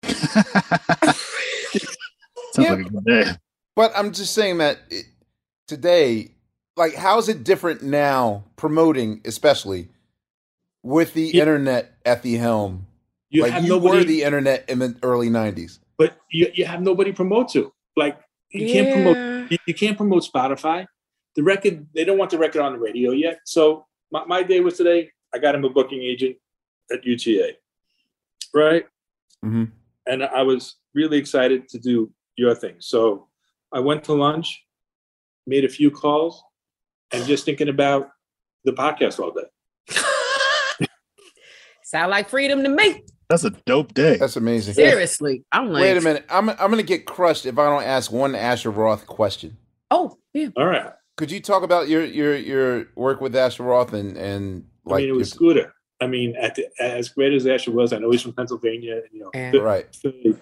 Sounds like a good day. But I'm just saying that today, like, how's it different now, promoting, especially with the internet at the helm? You were the internet in the early 90s. But you have nobody to promote to. Like, can't promote. You can't promote Spotify. The record, they don't want the record on the radio yet. So my day was today. I got him a booking agent at UTA, right? Mm-hmm. And I was really excited to do your thing. So I went to lunch, made a few calls, and just thinking about the podcast all day. Sound like freedom to me. That's a dope day. That's amazing. Seriously. I'm like, wait a minute. I'm going to get crushed if I don't ask one Asher Roth question. Oh, yeah. All right. Could you talk about your work with Asher Roth and like? I mean, it was Scooter. I mean, as great as Asher was, I know he's from Pennsylvania. You know, right. The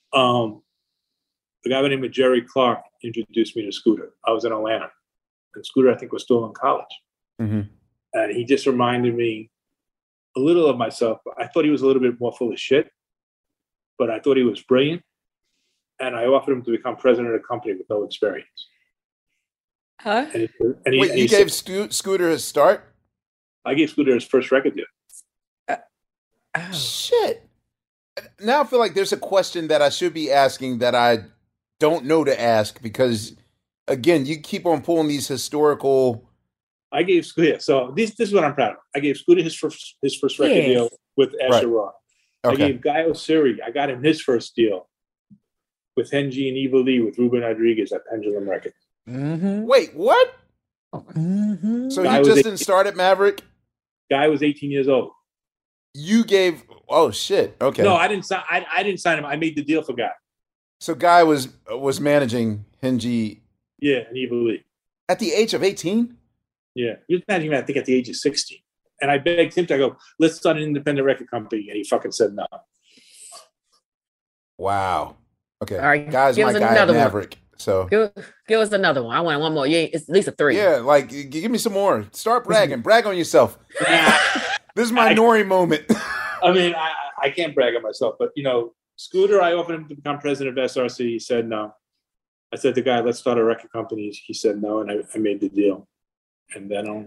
guy by the name of Jerry Clark introduced me to Scooter. I was in Atlanta, and Scooter, I think, was still in college. Mm-hmm. And he just reminded me a little of myself. I thought he was a little bit more full of shit, but I thought he was brilliant. And I offered him to become president of the company with no experience. Huh? And you gave Scooter his start? I gave Scooter his first record deal. Shit. Now I feel like there's a question that I should be asking that I don't know to ask because, again, you keep on pulling these historical. I gave Scooter. So this is what I'm proud of. I gave Scooter his first record deal with Asher Roth. Okay. I gave Guy Osiri. I got him his first deal with Henji and Eva Lee with Ruben Rodriguez at Pendulum Records. Mm-hmm. Wait, what? Mm-hmm. So you just didn't start at Maverick? Guy was 18 years old. You gave? Oh shit! Okay. No, I didn't sign. I didn't sign him. I made the deal for Guy. So Guy was managing Henji. Yeah, and Eva Lee at the age of 18. Yeah, he was managing. I think at the age of 16. And I begged him to go. Let's start an independent record company, and he fucking said no. Wow. Okay. All right, Guy's my guy at Maverick. So give us another one. I want one more. Yeah, it's at least a 3. Yeah, like give me some more. Start bragging. Brag on yourself. This is my Nori moment. I mean, I can't brag on myself, but you know, Scooter, I offered him to become president of SRC. He said no. I said to Guy, let's start a record company. He said no, and I made the deal. And then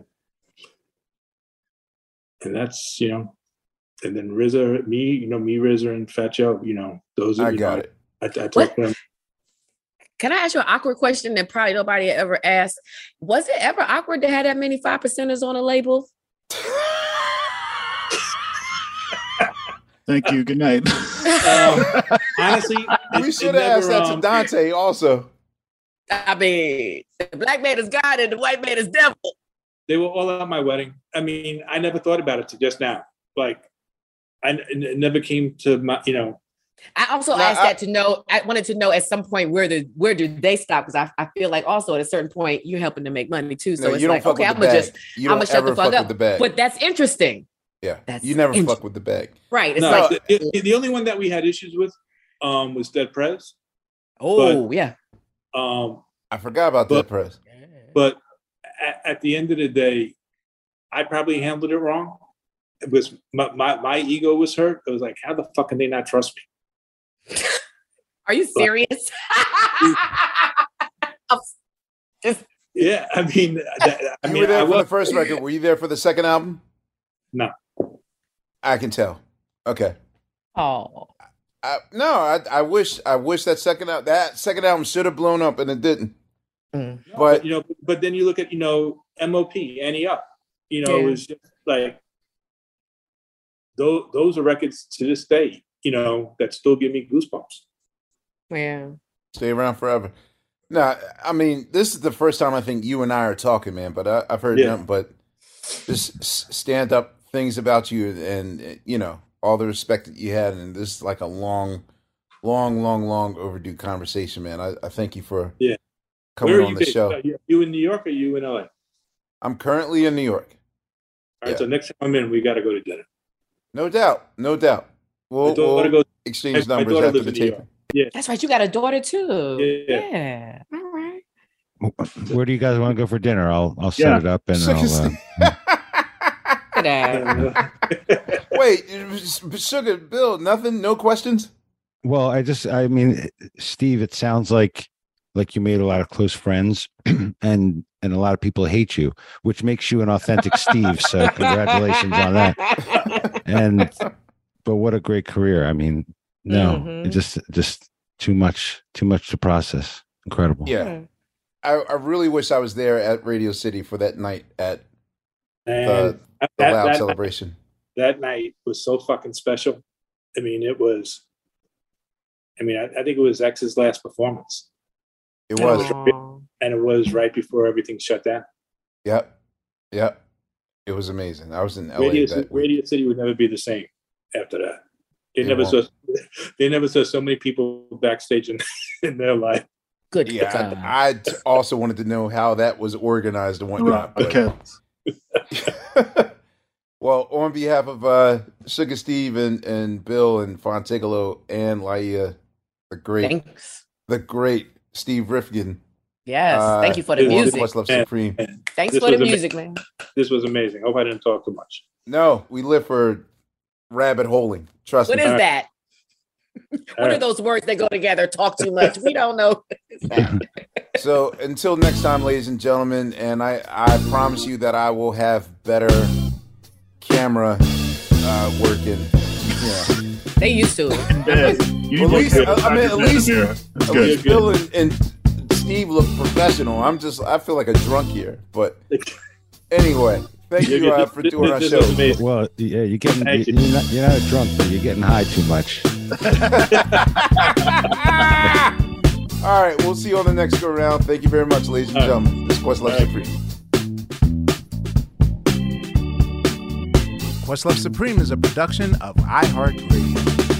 and that's, you know, and then RZA, me, RZA and Fat Joe, you know, those are. I got it. I talked to them. Can I ask you an awkward question that probably nobody ever asked? Was it ever awkward to have that many 5%ers on a label? Thank you. Good night. Honestly, We should have asked that to Dante also. I mean, the black man is God and the white man is devil. They were all at my wedding. I mean, I never thought about it till just now. Like, it never came to my, I also asked that to know. I wanted to know at some point where do they stop? Because I feel like also at a certain point you're helping to make money too. So No, it's you don't like, fuck okay, with I'm the gonna bag. just You I'm don't gonna shut the ever fuck fuck up. with the bag. But that's interesting. Yeah, That's you never fuck with the bag. Right. It's No, like the only one that we had issues with was Dead Prez. yeah. I forgot about that press. But at the end of the day, I probably handled it wrong. It was my ego was hurt. It was like, how the fuck can they not trust me? Are you serious? Yeah, I mean, You were there for the first record. Were you there for the second album? No. I can tell. Okay. Oh. I wish that second album should have blown up and it didn't. Mm. But but then you look at MOP, Annie Up. It was just like those are records to this day. That still give me goosebumps. Yeah. Stay around forever. No, I mean, this is the first time I think you and I are talking, man. But I've heard nothing but just stand up things about you, and all the respect that you had, and this is like a long overdue conversation, man. I thank you for coming on the show. You in New York or you in LA? I'm currently in New York. All right, so next time I'm in, we got to go to dinner. No doubt. We'll exchange numbers after the taping. Yeah, that's right. You got a daughter too. Yeah. All right. Where do you guys want to go for dinner? I'll set it up and Wait, Sugar Bill, nothing? No questions? Well, I mean, Steve, it sounds like you made a lot of close friends and a lot of people hate you, which makes you an authentic Steve. So congratulations on that. But what a great career. I mean, it's just too much to process. Incredible. Yeah. I really wish I was there at Radio City for that night at the Loud celebration. That night was so fucking special. I mean, I think it was X's last performance. It was. And it was right before everything shut down. Yep. It was amazing. I was in LA. Radio City would never be the same after that. They never saw so many people backstage in their life. Good. Yeah, I also wanted to know how that was organized and whatnot. Okay. Well, on behalf of Sugar Steve and Bill and Fontigolo and Laia, the great Steve Rifkin. Yes, thank you for the music. Questlove Supreme. Thanks for the music, man. This was amazing. Hope I didn't talk too much. No, we live for rabbit holing. Trust me. What is that? What are those words that go together? Talk too much. We don't know. So until next time, ladies and gentlemen, and I promise you that I will have better camera working. Yeah. They used to. At least Bill and Steve look professional. I feel like a drunk here. But anyway, thank you for doing our show. Well, yeah, you're not a drunk, but you're getting high too much. All right, we'll see you on the next go round. Thank you very much, ladies and gentlemen. This is Questlove Supreme. Questlove Supreme is a production of iHeartRadio.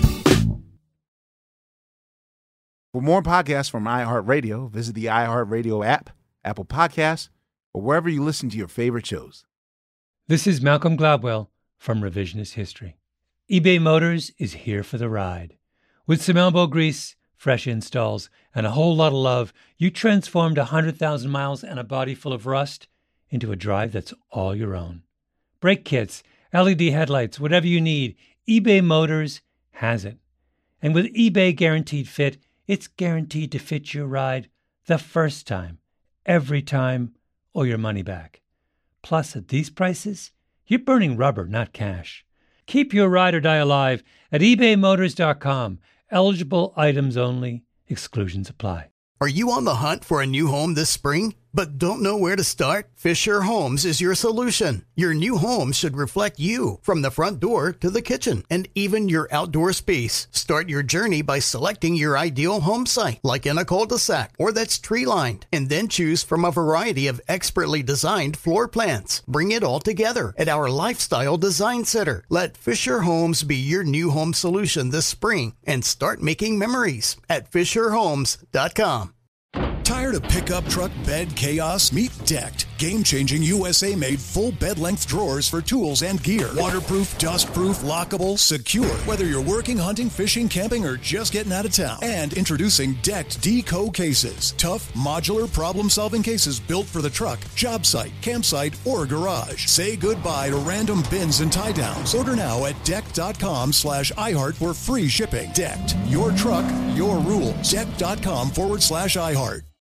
For more podcasts from iHeartRadio, visit the iHeartRadio app, Apple Podcasts, or wherever you listen to your favorite shows. This is Malcolm Gladwell from Revisionist History. eBay Motors is here for the ride. With some elbow grease, fresh installs, and a whole lot of love, you transformed 100,000 miles and a body full of rust into a drive that's all your own. Brake kits, LED headlights, whatever you need, eBay Motors has it. And with eBay Guaranteed Fit, it's guaranteed to fit your ride the first time, every time, or your money back. Plus, at these prices, you're burning rubber, not cash. Keep your ride or die alive at ebaymotors.com. Eligible items only. Exclusions apply. Are you on the hunt for a new home this spring? but don't know where to start? Fisher Homes is your solution. Your new home should reflect you, from the front door to the kitchen, and even your outdoor space. Start your journey by selecting your ideal home site, like in a cul-de-sac or that's tree-lined, and then choose from a variety of expertly designed floor plans. Bring it all together at our Lifestyle Design Center. Let Fisher Homes be your new home solution this spring and start making memories at FisherHomes.com. Tired of pickup truck bed chaos? Meet Decked. Game-changing USA-made full bed-length drawers for tools and gear. Waterproof, dust-proof, lockable, secure. Whether you're working, hunting, fishing, camping, or just getting out of town. And introducing Decked Deco cases. Tough, modular, problem-solving cases built for the truck, job site, campsite, or garage. Say goodbye to random bins and tie-downs. Order now at Decked.com/iHeart for free shipping. Decked. Your truck, your rules. Decked.com/iHeart.